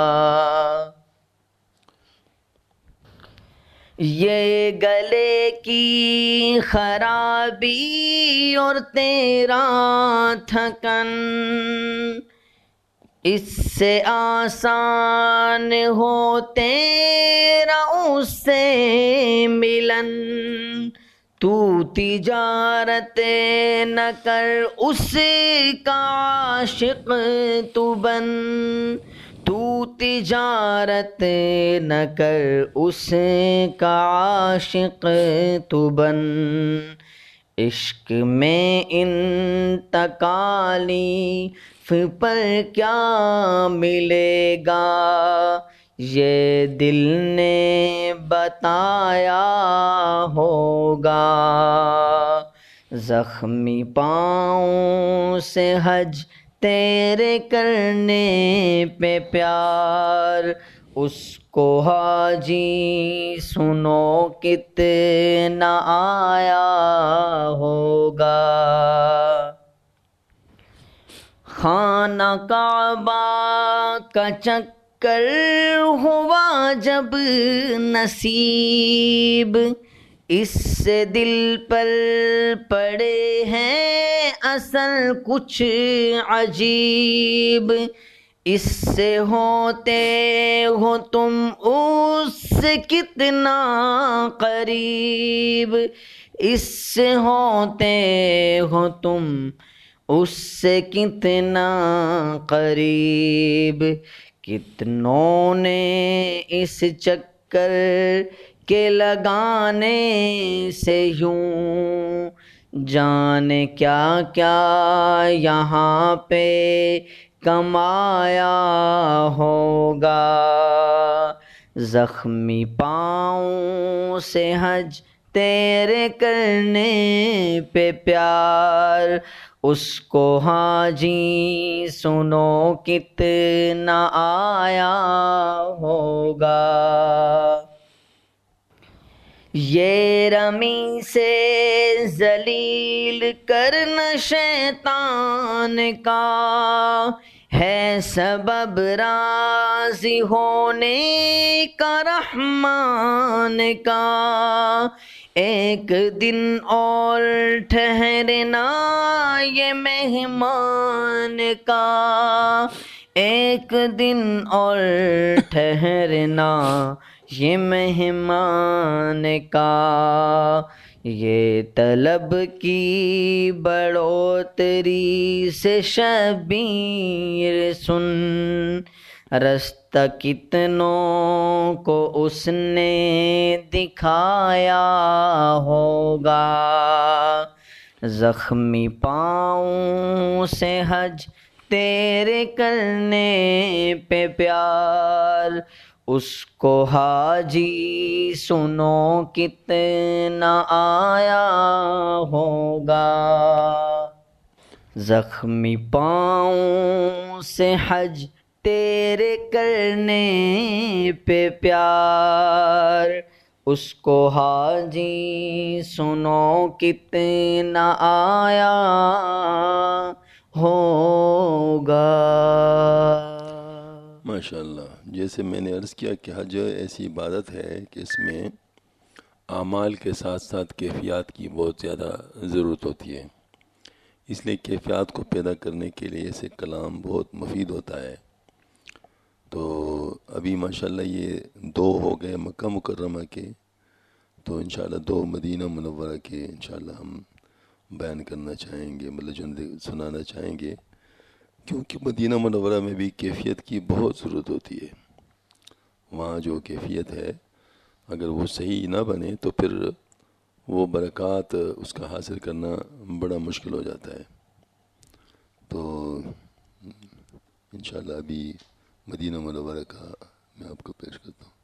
یہ گلے کی خرابی اور تیرا تھکن، اس سے آسان ہو تیرا اس سے ملن، تو تجارت نہ کر اس کا عاشق تو بن، تو تجارت نہ کر اس کا عاشق تو بن، عشق میں ان تکالیف پر کیا ملے گا، یہ دل نے بتایا ہوگا، زخمی پاؤں سے حج تیرے کرنے پہ پیار، اس کو حاجی سنو کتنا آیا ہوگا، خانہ کعبہ کا چکر ہوا جب نصیب، اس سے دل پر پڑے ہیں اثر کچھ عجیب، اس سے ہوتے ہو تم اس سے کتنا قریب، اس سے ہوتے ہو تم اس سے کتنا قریب، کتنوں نے اس چکر کے لگانے سے یوں جانے کیا کیا یہاں پہ کمایا ہوگا، زخمی پاؤں سے حج تیرے کرنے پہ پیار، اس کو حاجی سنو کتنا آیا ہوگا، یہ رمی سے ذلیل کرنا شیطان کا ہے سبب راضی ہونے کا رحمان کا، ایک دن اور ٹھہرنا یہ مہمان کا، ایک دن اور ٹھہرنا یہ مہمان کا، یہ طلب کی بڑھوتری سے شبیر سن، رستہ کتنوں کو اس نے دکھایا ہوگا، زخمی پاؤں سے حج تیرے کرنے پہ پیار، اس کو حاجی سنو کتنا آیا ہوگا، زخمی پاؤں سے حج تیرے کرنے پہ پیار، اس کو حاجی سنو کتنا آیا ہوگا۔ ماشاءاللہ، جیسے میں نے عرض کیا کہ حج ایسی عبادت ہے کہ اس میں اعمال کے ساتھ ساتھ کیفیات کی بہت زیادہ ضرورت ہوتی ہے، اس لیے کیفیات کو پیدا کرنے کے لیے سے کلام بہت مفید ہوتا ہے۔ تو ابھی ماشاءاللہ یہ 2 ہو گئے مکہ مکرمہ کے، تو انشاءاللہ 2 مدینہ منورہ کے انشاءاللہ ہم بیان کرنا چاہیں گے، مطلب جو سنانا چاہیں گے، کیونکہ مدینہ منورہ میں بھی کیفیت کی بہت ضرورت ہوتی ہے۔ وہاں جو کیفیت ہے اگر وہ صحیح نہ بنے تو پھر وہ برکات اس کا حاصل کرنا بڑا مشکل ہو جاتا ہے۔ تو انشاءاللہ ابھی مدینہ منورہ کا میں آپ کو پیش کرتا ہوں۔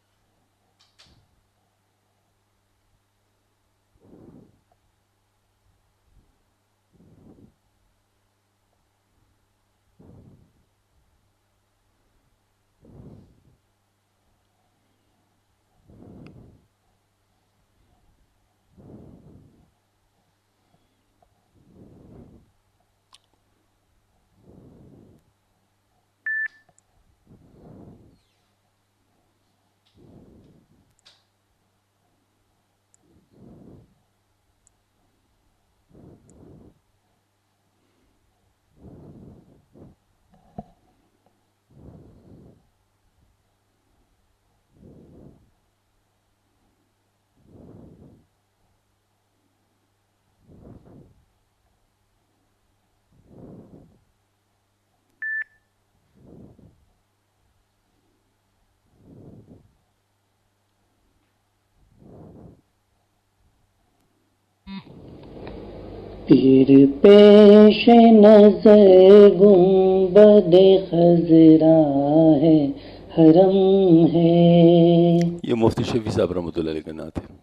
پیر پیش نظر گنبد خضرا ہے، حرم ہے۔ یہ مفتی شفیع صاحب رحمۃ اللہ علیہ کا نعت ہے۔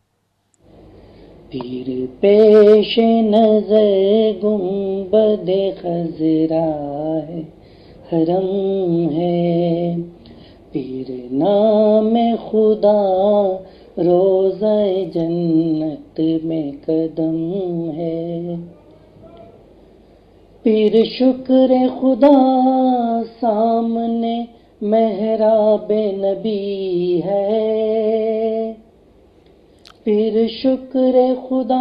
پیر پیش نظر گنبد خضرا ہے، حرم ہے۔ پیر نام خدا روزہ جنت میں قدم ہے۔ پیر شکر خدا سامنے محراب نبی ہے۔ پیر شکر خدا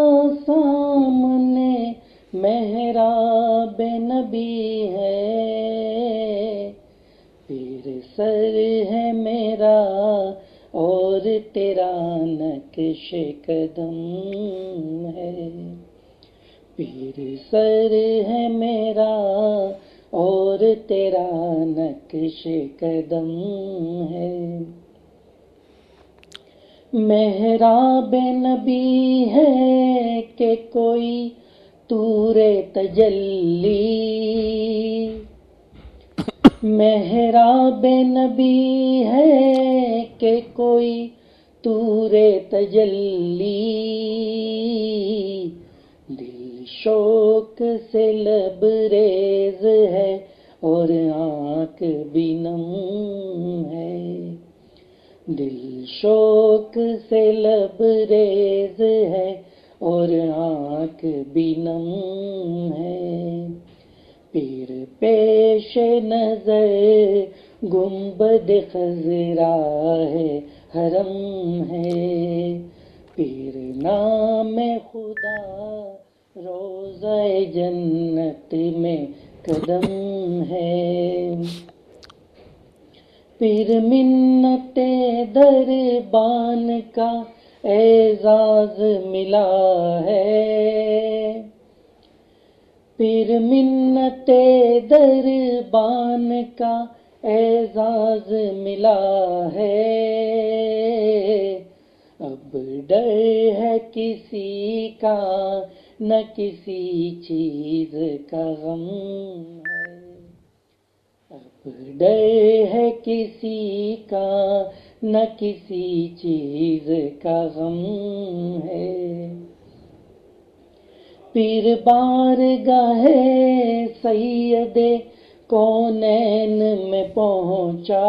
سامنے محراب نبی ہے۔ پیر سر ہے میرا اور تیرا نقش قدم ہے۔ پیر سر ہے میرا اور تیرا نقش قدم ہے۔ محراب نبی ہے کہ کوئی طور تجلی، محراب نبی ہے کہ کوئی طور تجلی، دل شوق سے لبریز ہے اور آنکھ بھی نم ہے۔ دل شوق سے لبریز ہے اور آنکھ بھی نم ہے۔ پیر پیش نظر گنبد خضرا ہے، حرم ہے۔ پیر نام خدا روزہ جنت میں قدم ہے۔ پیر منت دربان کا اعزاز ملا ہے۔ پیر منت دربان کا اعزاز ملا ہے۔ اب ڈر ہے کسی کا نہ کسی چیز کا غم ہے۔ اب ڈر ہے کسی کا نہ کسی چیز کا غم ہے۔ پیر بارگاہ سید کونین میں پہنچا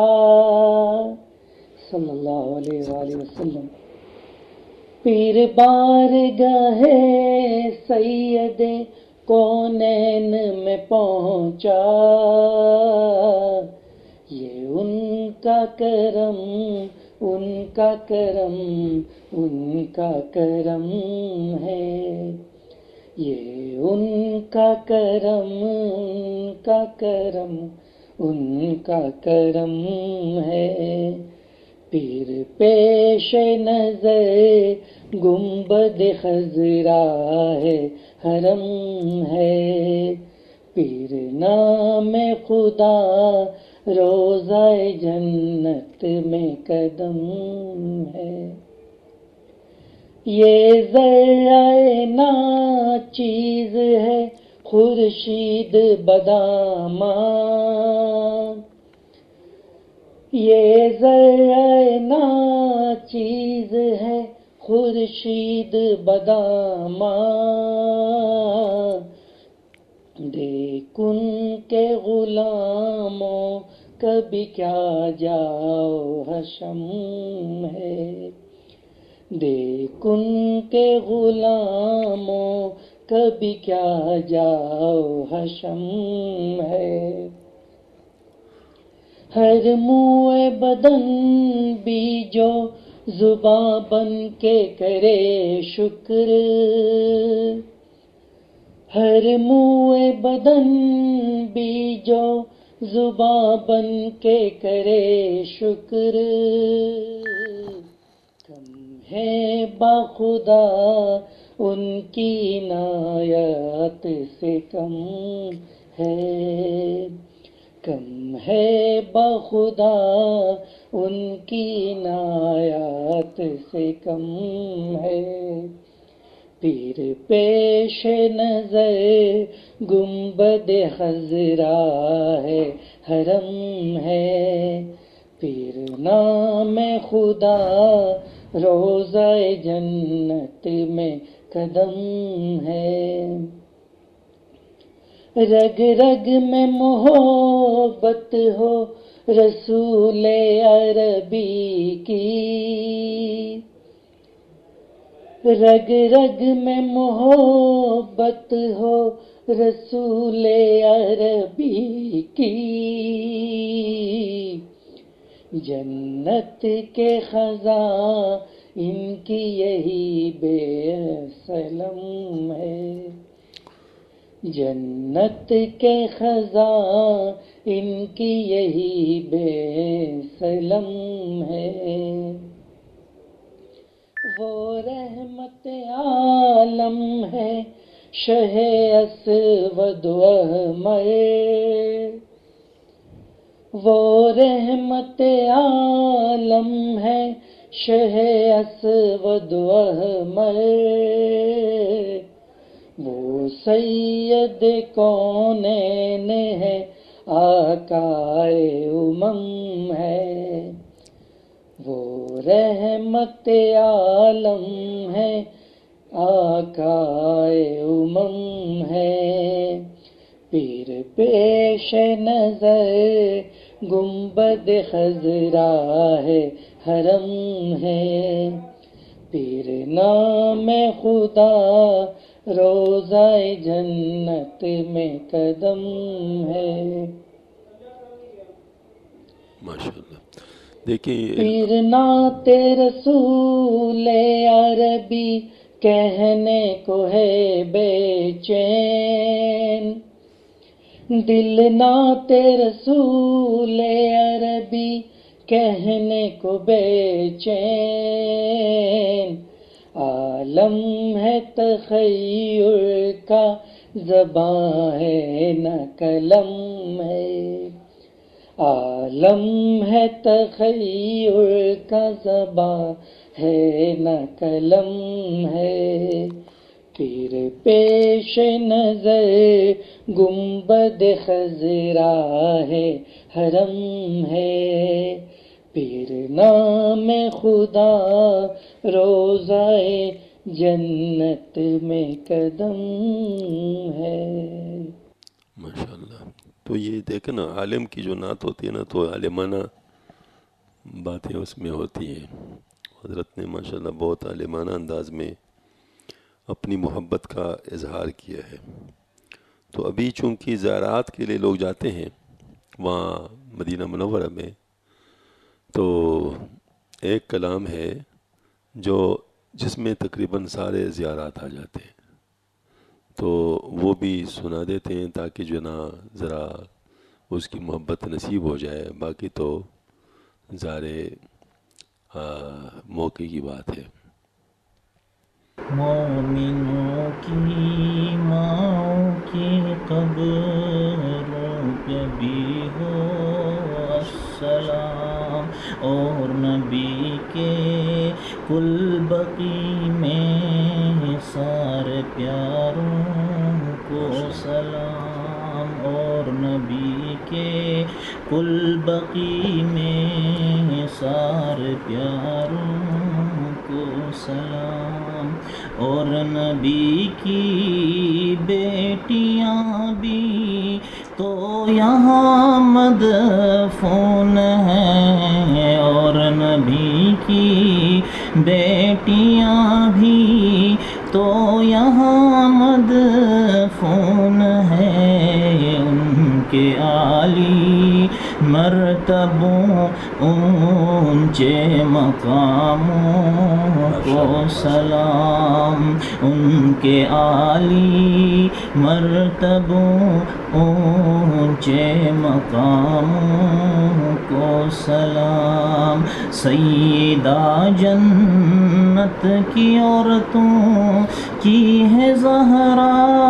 صلی اللہ علیہ وآلہ وسلم۔ پیر بارگاہ سید کونین میں پہنچا، یہ ان کا کرم ان کا کرم ان کا کرم ہے، یہ ان کا کرم ان کا کرم ان کا کرم ہے۔ پیر پیش نظر گنبد خضرا ہے، حرم ہے، پیر نام خدا روضہ جنت میں قدم ہے۔ یہ ذرائع نا چیز ہے خورشید بداماں، یہ ذرائع نا چیز ہے خورشید بداماں، دیکھ ان کے غلاموں کبھی کیا جاؤ حشم ہے، دیکھ ان کے غلاموں کبھی کیا جاؤ حشم ہے۔ ہر موئے بدن بھی جو زباں بن کے کرے شکر، ہر موئے بدن بھی جو زباں بن کے کرے شکر، کم ہے باخدا ان کی عنایت سے کم ہے، کم ہے باخدا ان کی عنایت سے کم ہے۔ پیر پیش نظر گنبد خضرا ہے، حرم ہے، پیر نام خدا روضہ جنت میں قدم ہے۔ رگ رگ میں محبت ہو رسول عربی کی، رگ رگ میں محبت ہو رسول عربی کی، جنت کے خزاں ان کی یہی بے سلم ہے، جنت کے خزاں ان کی یہی بے سلم ہے۔ وہ رحمت عالم ہے شہ اسود و احمر، وہ رحمت عالم ہے شہ اسود و احمر، وہ سید کونین ہے آقائے امم ہے، وہ رحمت عالم ہے آقائے امم ہے۔ پیر پیش نظر گنبد خضرا ہے، حرم ہے، پیر نام خدا روضہ جنت میں قدم ہے۔ ماشاءاللہ۔ دیکھیے پیر نعت رسول عربی کہنے کو ہے بے چین، دل نعت رسول عربی کہنے کو بے چین، عالم ہے تخیل کا زباں ہے نہ قلم ہے، عالم ہے تخیل کا زباں ہے نہ قلم ہے۔ پیر پیش نظر گنبد خضرا ہے، حرم ہے، پیر نام خدا روضہ جنت میں قدم ہے۔ ماشاءاللہ۔ تو یہ دیکھیں نا، عالم کی جو نعت ہوتی ہے نا تو عالمانہ باتیں اس میں ہوتی ہیں۔ حضرت نے ماشاءاللہ بہت عالمانہ انداز میں اپنی محبت کا اظہار کیا ہے۔ تو ابھی چونکہ زیارات کے لیے لوگ جاتے ہیں وہاں مدینہ منورہ میں، تو ایک کلام ہے جو جس میں تقریباً سارے زیارات آ جاتے ہیں، تو وہ بھی سنا دیتے ہیں تاکہ جو نا ذرا اس کی محبت نصیب ہو جائے. باقی تو ظاہر موقع کی بات ہے. مومنوں کی ماؤں کی قبروں پہ بھی ہو السلام، اور نبی کے کل بقی میں سارے پیاروں کو سلام، اور نبی کے کل بقی میں سارے پیاروں کو سلام، اور نبی کی بیٹیاں بھی تو یہاں مدفون ہیں، اور نبی کی بیٹیاں بھی تو یہاں مدفون ہیں، ان کے عالی مرتبوں اونچے مقاموں کو سلام، ان کے عالی مرتبوں اونچے مقاموں کو سلام. سیدہ جنت کی عورتوں کی ہے زہرا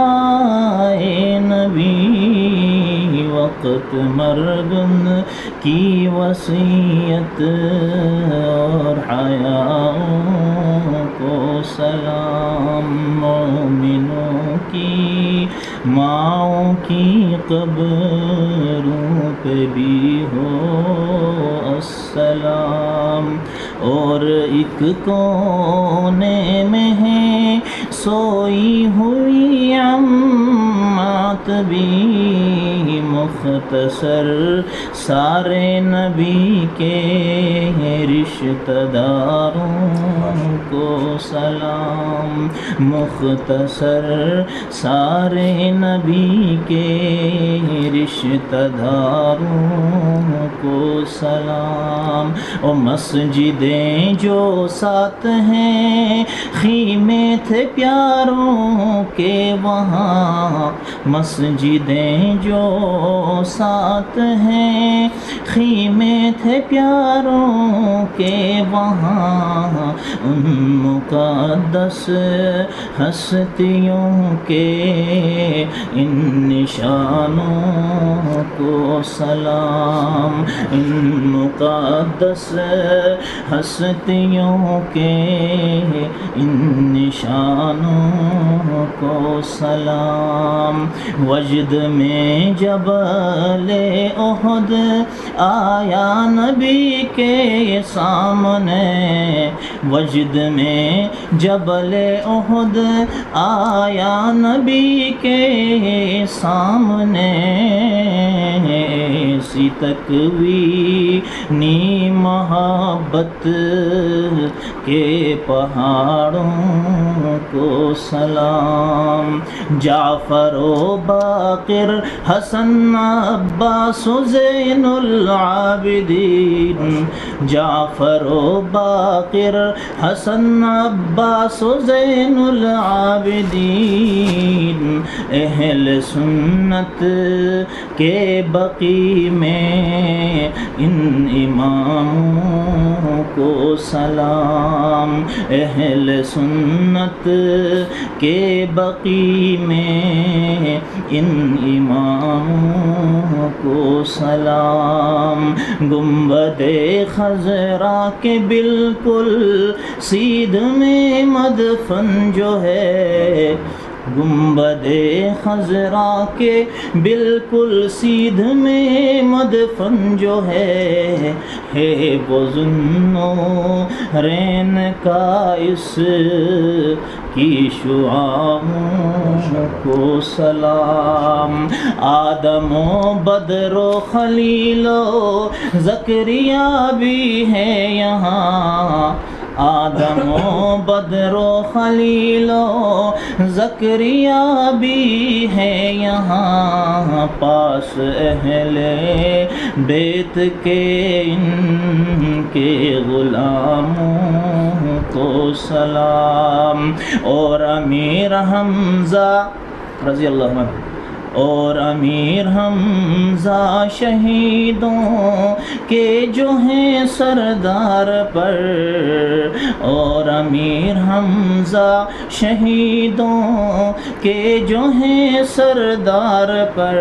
نبی، وقت مرگن کی وصیت اور حیاؤں کو سلام. مومنوں کی ماؤں کی قبروں پہ بھی ہو السلام، اور ایک کونے میں ہے سوئی ہوئی عمات بھی، مختصر سارے نبی کے رشتہ داروں کو سلام، مختصر سارے نبی کے رشتہ داروں کو سلام. اور مسجدیں جو ساتھ ہیں خیمے تھے پیاروں کے وہاں، مسجدیں جو ساتھ ہیں خیمے تھے پیاروں کے وہاں، ان مقدس ہستیوں کے ان نشانوں کو سلام، ان مقدس ہستیوں کے ان نشانوں کو سلام. وجد میں جبل احد آیا نبی کے سامنے، وجد میں جبل احد آیا نبی کے سامنے، ایسی تکوینی محبت کے پہاڑوں کو سلام. جعفر و باقر حسن عباس و زین العابدین، جعفر و باقر حسن عباس و زین العابدین، اہل سنت کے بقی میں ان اماموں کو سلام، اہل سنت کے بقی میں ان اماموں کو سلام. گنبد خضرا کے بالکل سیدھ میں مدفن جو ہے، گنبد خضرا کے بالکل سیدھ میں مدفن جو ہے وہ ذوالنورین کا اس کی شعاعوں کو سلام. آدم و بدر و خلیل و زکریا بھی ہے یہاں، آدم و بدر و خلیل و زکریا بھی ہے یہاں پاس، اہل بیت کے ان کے غلاموں کو سلام۔ اور امیر حمزہ رضی اللہ عنہ، اور امیر حمزہ شہیدوں کے جو ہیں سردار پر، اور امیر حمزہ شہیدوں کے جو ہیں سردار پر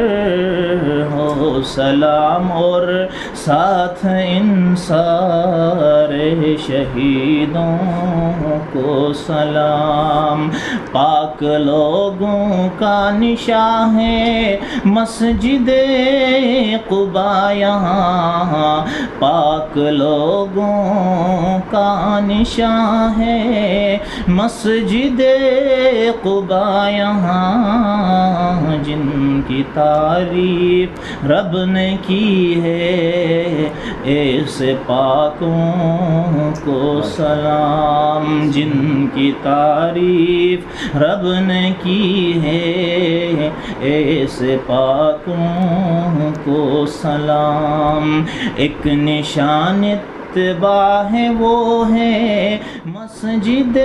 ہو سلام، اور ساتھ ان سارے شہیدوں کو سلام۔ پاک لوگوں کا نشان ہے مسجد قبا یہاں، پاک لوگوں کا نشان ہے مسجد قبا یہاں، جن کی تعریف رب نے کی ہے ایسے پاکوں کو سلام، جن کی تعریف رب نے کی ہے ایسے پاکوں کو سلام۔ ایک نشان اتباع ہے وہ ہے مسجد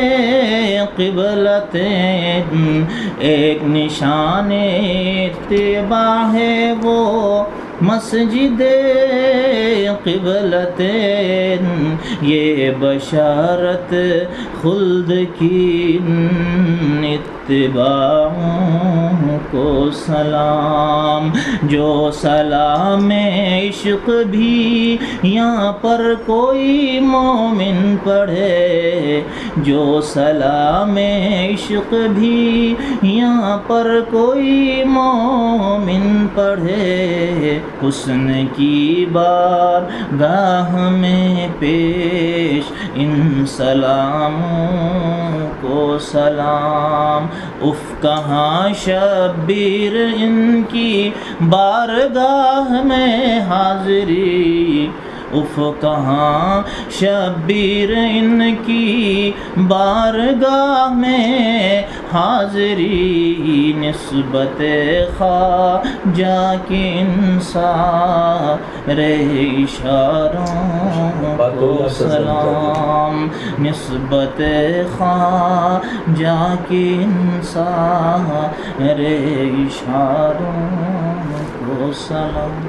قبلتین، ایک نشان اتباع ہے وہ مسجد قبلتین، یہ بشارت خلد کی اتباعوں کو سلام۔ جو سلام عشق بھی یہاں پر کوئی مومن پڑھے، جو سلام عشق بھی یہاں پر کوئی مومن پڑھے، حسن کی بارگاہ میں پیش ان سلاموں کو سلام۔ اف کہاں شبیر ان کی بارگاہ میں حاضری، اف کہاں شبیر ان کی بارگاہ میں حاضری، نسبت خواجہ کی سارے اشاروں کو سلام، نسبت خواجہ کی سارے اشاروں کو سلام۔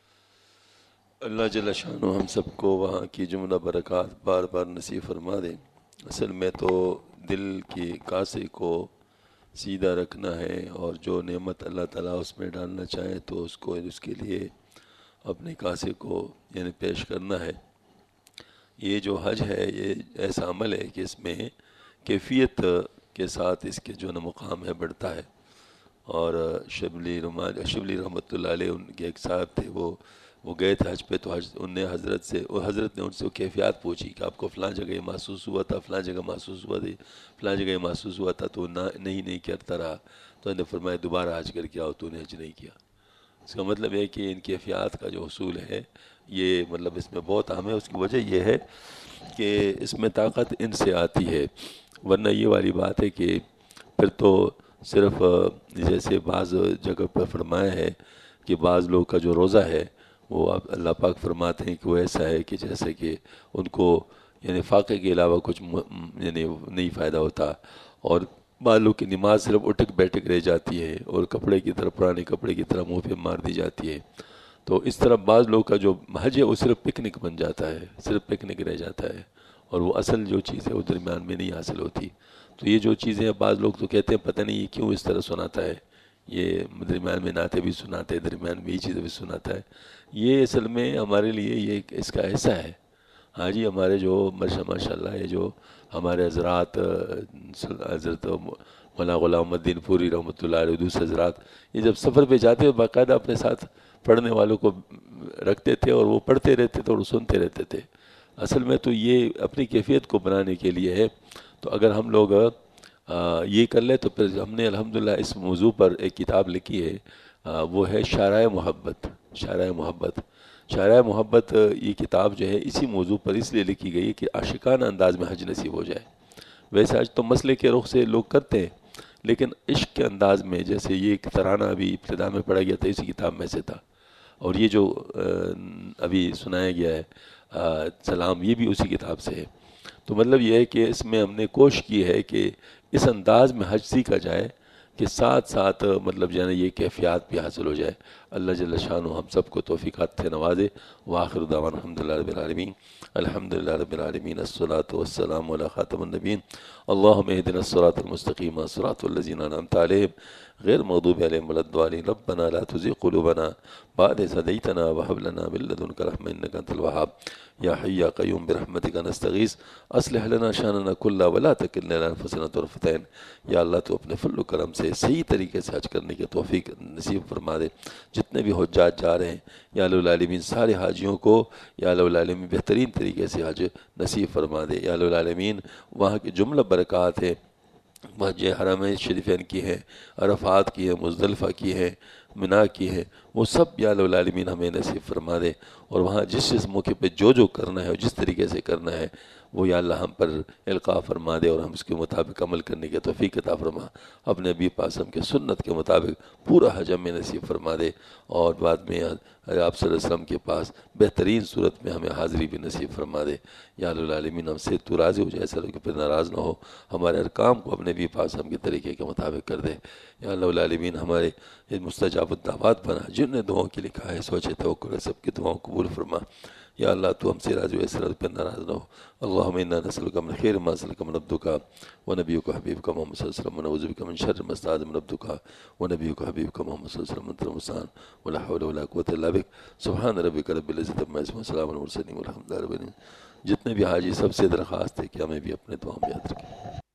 اللہ جل شانہ ہم سب کو وہاں کی جملہ برکات بار بار نصیب فرما دے۔ اصل میں تو دل کی کاسے کو سیدھا رکھنا ہے، اور جو نعمت اللہ تعالیٰ اس میں ڈالنا چاہے تو اس کے لیے اپنے کاسے کو یعنی پیش کرنا ہے۔ یہ جو حج ہے یہ ایسا عمل ہے کہ اس میں کیفیت کے ساتھ اس کے جو مقام ہے بڑھتا ہے۔ اور شبلی رحمۃ اللہ علیہ ان کے ایک صاحب تھے، وہ گئے تھے حج پہ، تو حضرت نے ان سے وہ کیفیات پوچھی کہ آپ کو فلاں جگہ یہ محسوس ہوا تھا، فلاں جگہ محسوس ہوا تھی، فلاں جگہ یہ محسوس ہوا تھا، تو نہیں کرتا رہا، تو انہوں نے فرمایا دوبارہ حج کر کے آؤ، تو نے حج نہیں کیا۔ اس کا مطلب ہے کہ ان کیفیات کا جو حصول ہے یہ مطلب اس میں بہت اہم ہے۔ اس کی وجہ یہ ہے کہ اس میں طاقت ان سے آتی ہے، ورنہ یہ والی بات ہے کہ پھر تو صرف جیسے بعض جگہ پر فرمایا ہے کہ بعض لوگ کا جو روزہ ہے وہ اللہ پاک فرماتے ہیں کہ وہ ایسا ہے کہ جیسے کہ ان کو یعنی فاقے کے علاوہ کچھ یعنی نہیں فائدہ ہوتا، اور بعض لوگ کی نماز صرف اٹھک بیٹھک رہ جاتی ہے، اور کپڑے کی طرح پرانے کپڑے کی طرح منہ پہ مار دی جاتی ہے۔ تو اس طرح بعض لوگ کا جو حج ہے وہ صرف پکنک بن جاتا ہے، صرف پکنک رہ جاتا ہے، اور وہ اصل جو چیز ہے وہ درمیان میں نہیں حاصل ہوتی۔ تو یہ جو چیزیں ہیں بعض لوگ تو کہتے ہیں پتہ نہیں یہ کیوں اس طرح سناتا ہے، یہ درمیان میں نعتیں بھی سناتے ہیں، درمیان میں یہ چیزیں بھی سناتا ہے۔ یہ اصل میں ہمارے لیے یہ اس کا حصہ ہے۔ ہاں جی، ہمارے جو ماشاء اللہ یہ جو ہمارے حضرات حضرت مولانا غلام الدین پوری رحمۃ اللہ علیہ، دوسرے حضرات، یہ جب سفر پہ جاتے ہیں باقاعدہ اپنے ساتھ پڑھنے والوں کو رکھتے تھے، اور وہ پڑھتے رہتے تھے اور سنتے رہتے تھے۔ اصل میں تو یہ اپنی کیفیت کو بنانے کے لیے ہے۔ تو اگر ہم لوگ یہ کر لیں تو پھر ہم نے الحمدللہ اس موضوع پر ایک کتاب لکھی ہے، وہ ہے شارع محبت۔ شارع محبت شاعرہ محبت یہ کتاب جو ہے اسی موضوع پر اس لیے لکھی گئی ہے کہ عاشقانہ انداز میں حج نصیب ہو جائے۔ ویسے آج تو مسئلے کے رخ سے لوگ کرتے ہیں، لیکن عشق کے انداز میں، جیسے یہ ایک ترانہ ابھی ابتدا میں پڑھا گیا تھا اسی کتاب میں سے تھا، اور یہ جو ابھی سنایا گیا ہے سلام، یہ بھی اسی کتاب سے ہے۔ تو مطلب یہ ہے کہ اس میں ہم نے کوشش کی ہے کہ اس انداز میں حج سیکھا جائے کہ ساتھ ساتھ مطلب جو ہے نا یہ کیفیات بھی حاصل ہو جائے۔ اللہ جل شانہ ہم سب کو توفیقات سے نوازے۔ وآخر دعوانا الحمدللہ رب العالمین، الحمدللہ رب العالمین، الصلاۃ والسلام علی خاتم النبیین، اللہم اہدنا الصراط المستقیم صراط الذین انعمت علیہم غیر المغضوب علیہم ولا الضالین، ربنا لا تزغ قلوبنا بعد إذ هديتنا وهب لنا من لدنك رحمة إنك أنت الوهاب، یا حی یا قیوم برحمتک نستغیث اصلح لنا شاننا کلہ ولا تکلنا الی انفسنا طرفۃ عین۔ یا اللہ تو اپنے فضل و کرم سے صحیح طریقے سے حج کرنے کی توفیق نصیب فرما دے۔ جتنے بھی حجاج جا رہے ہیں یا اللہ العالمین سارے حاجیوں کو یا اللہ العالمین بہترین طریقے سے حج نصیب فرما دے۔ یا اللہ العالمین وہاں کی جملہ برکات ہے، مسجد حرمین شریفین کی ہیں، عرفات کی ہیں، مزدلفہ کی ہیں، منا کی ہے، وہ سب یا العالمین ہمیں نصیب فرما دے، اور وہاں جس موقع پہ جو کرنا ہے اور جس طریقے سے کرنا ہے وہ یا اللہ ہم پر القاء فرما دے، اور ہم اس کے مطابق عمل کرنے کی توفیق عطا فرما۔ اپنے نبی پاسم کے سنت کے مطابق پورا حج ہمیں نصیب فرما دے، اور بعد میں آپ صلی اللہ علیہ وسلم کے پاس بہترین صورت میں ہمیں حاضری بھی نصیب فرما دے۔ یا العالمین ہم سے تو راضی ہو جائے، ایسا کہ پھر ناراض نہ ہو، ہمارے ہر کام کو اپنے نبی پاسم کے طریقے کے مطابق کر دے۔ یا العالمین ہمارے مستجاب الدعوات بنا، جن نے دعاؤں کے لکھا ہے سوچے توکل ہے، سب کی دعاؤں قبول فرما۔ یا اللہ تو ہم سے راضی ہو، ایسا پہ ناراض نہ ہو۔ اللہم انا نسألک من خیر ما سألک من عبدک ونبیک حبیبک محمد صلی اللہ علیہ وسلم، ونعوذ بک من شر ما استعاذ من عبدک ونبیک حبیبک محمد صلی اللہ علیہ وسلم، انت المستعان ولا حول ولا قوة الا بک، سبحان ربک رب العزة عما یصفون، سلام علی المرسلین والحمد للہ رب العالمین۔ جتنے بھی حاجی سب سے درخواست ہے کہ ہمیں بھی اپنے دعاؤں میں یاد رکھیں۔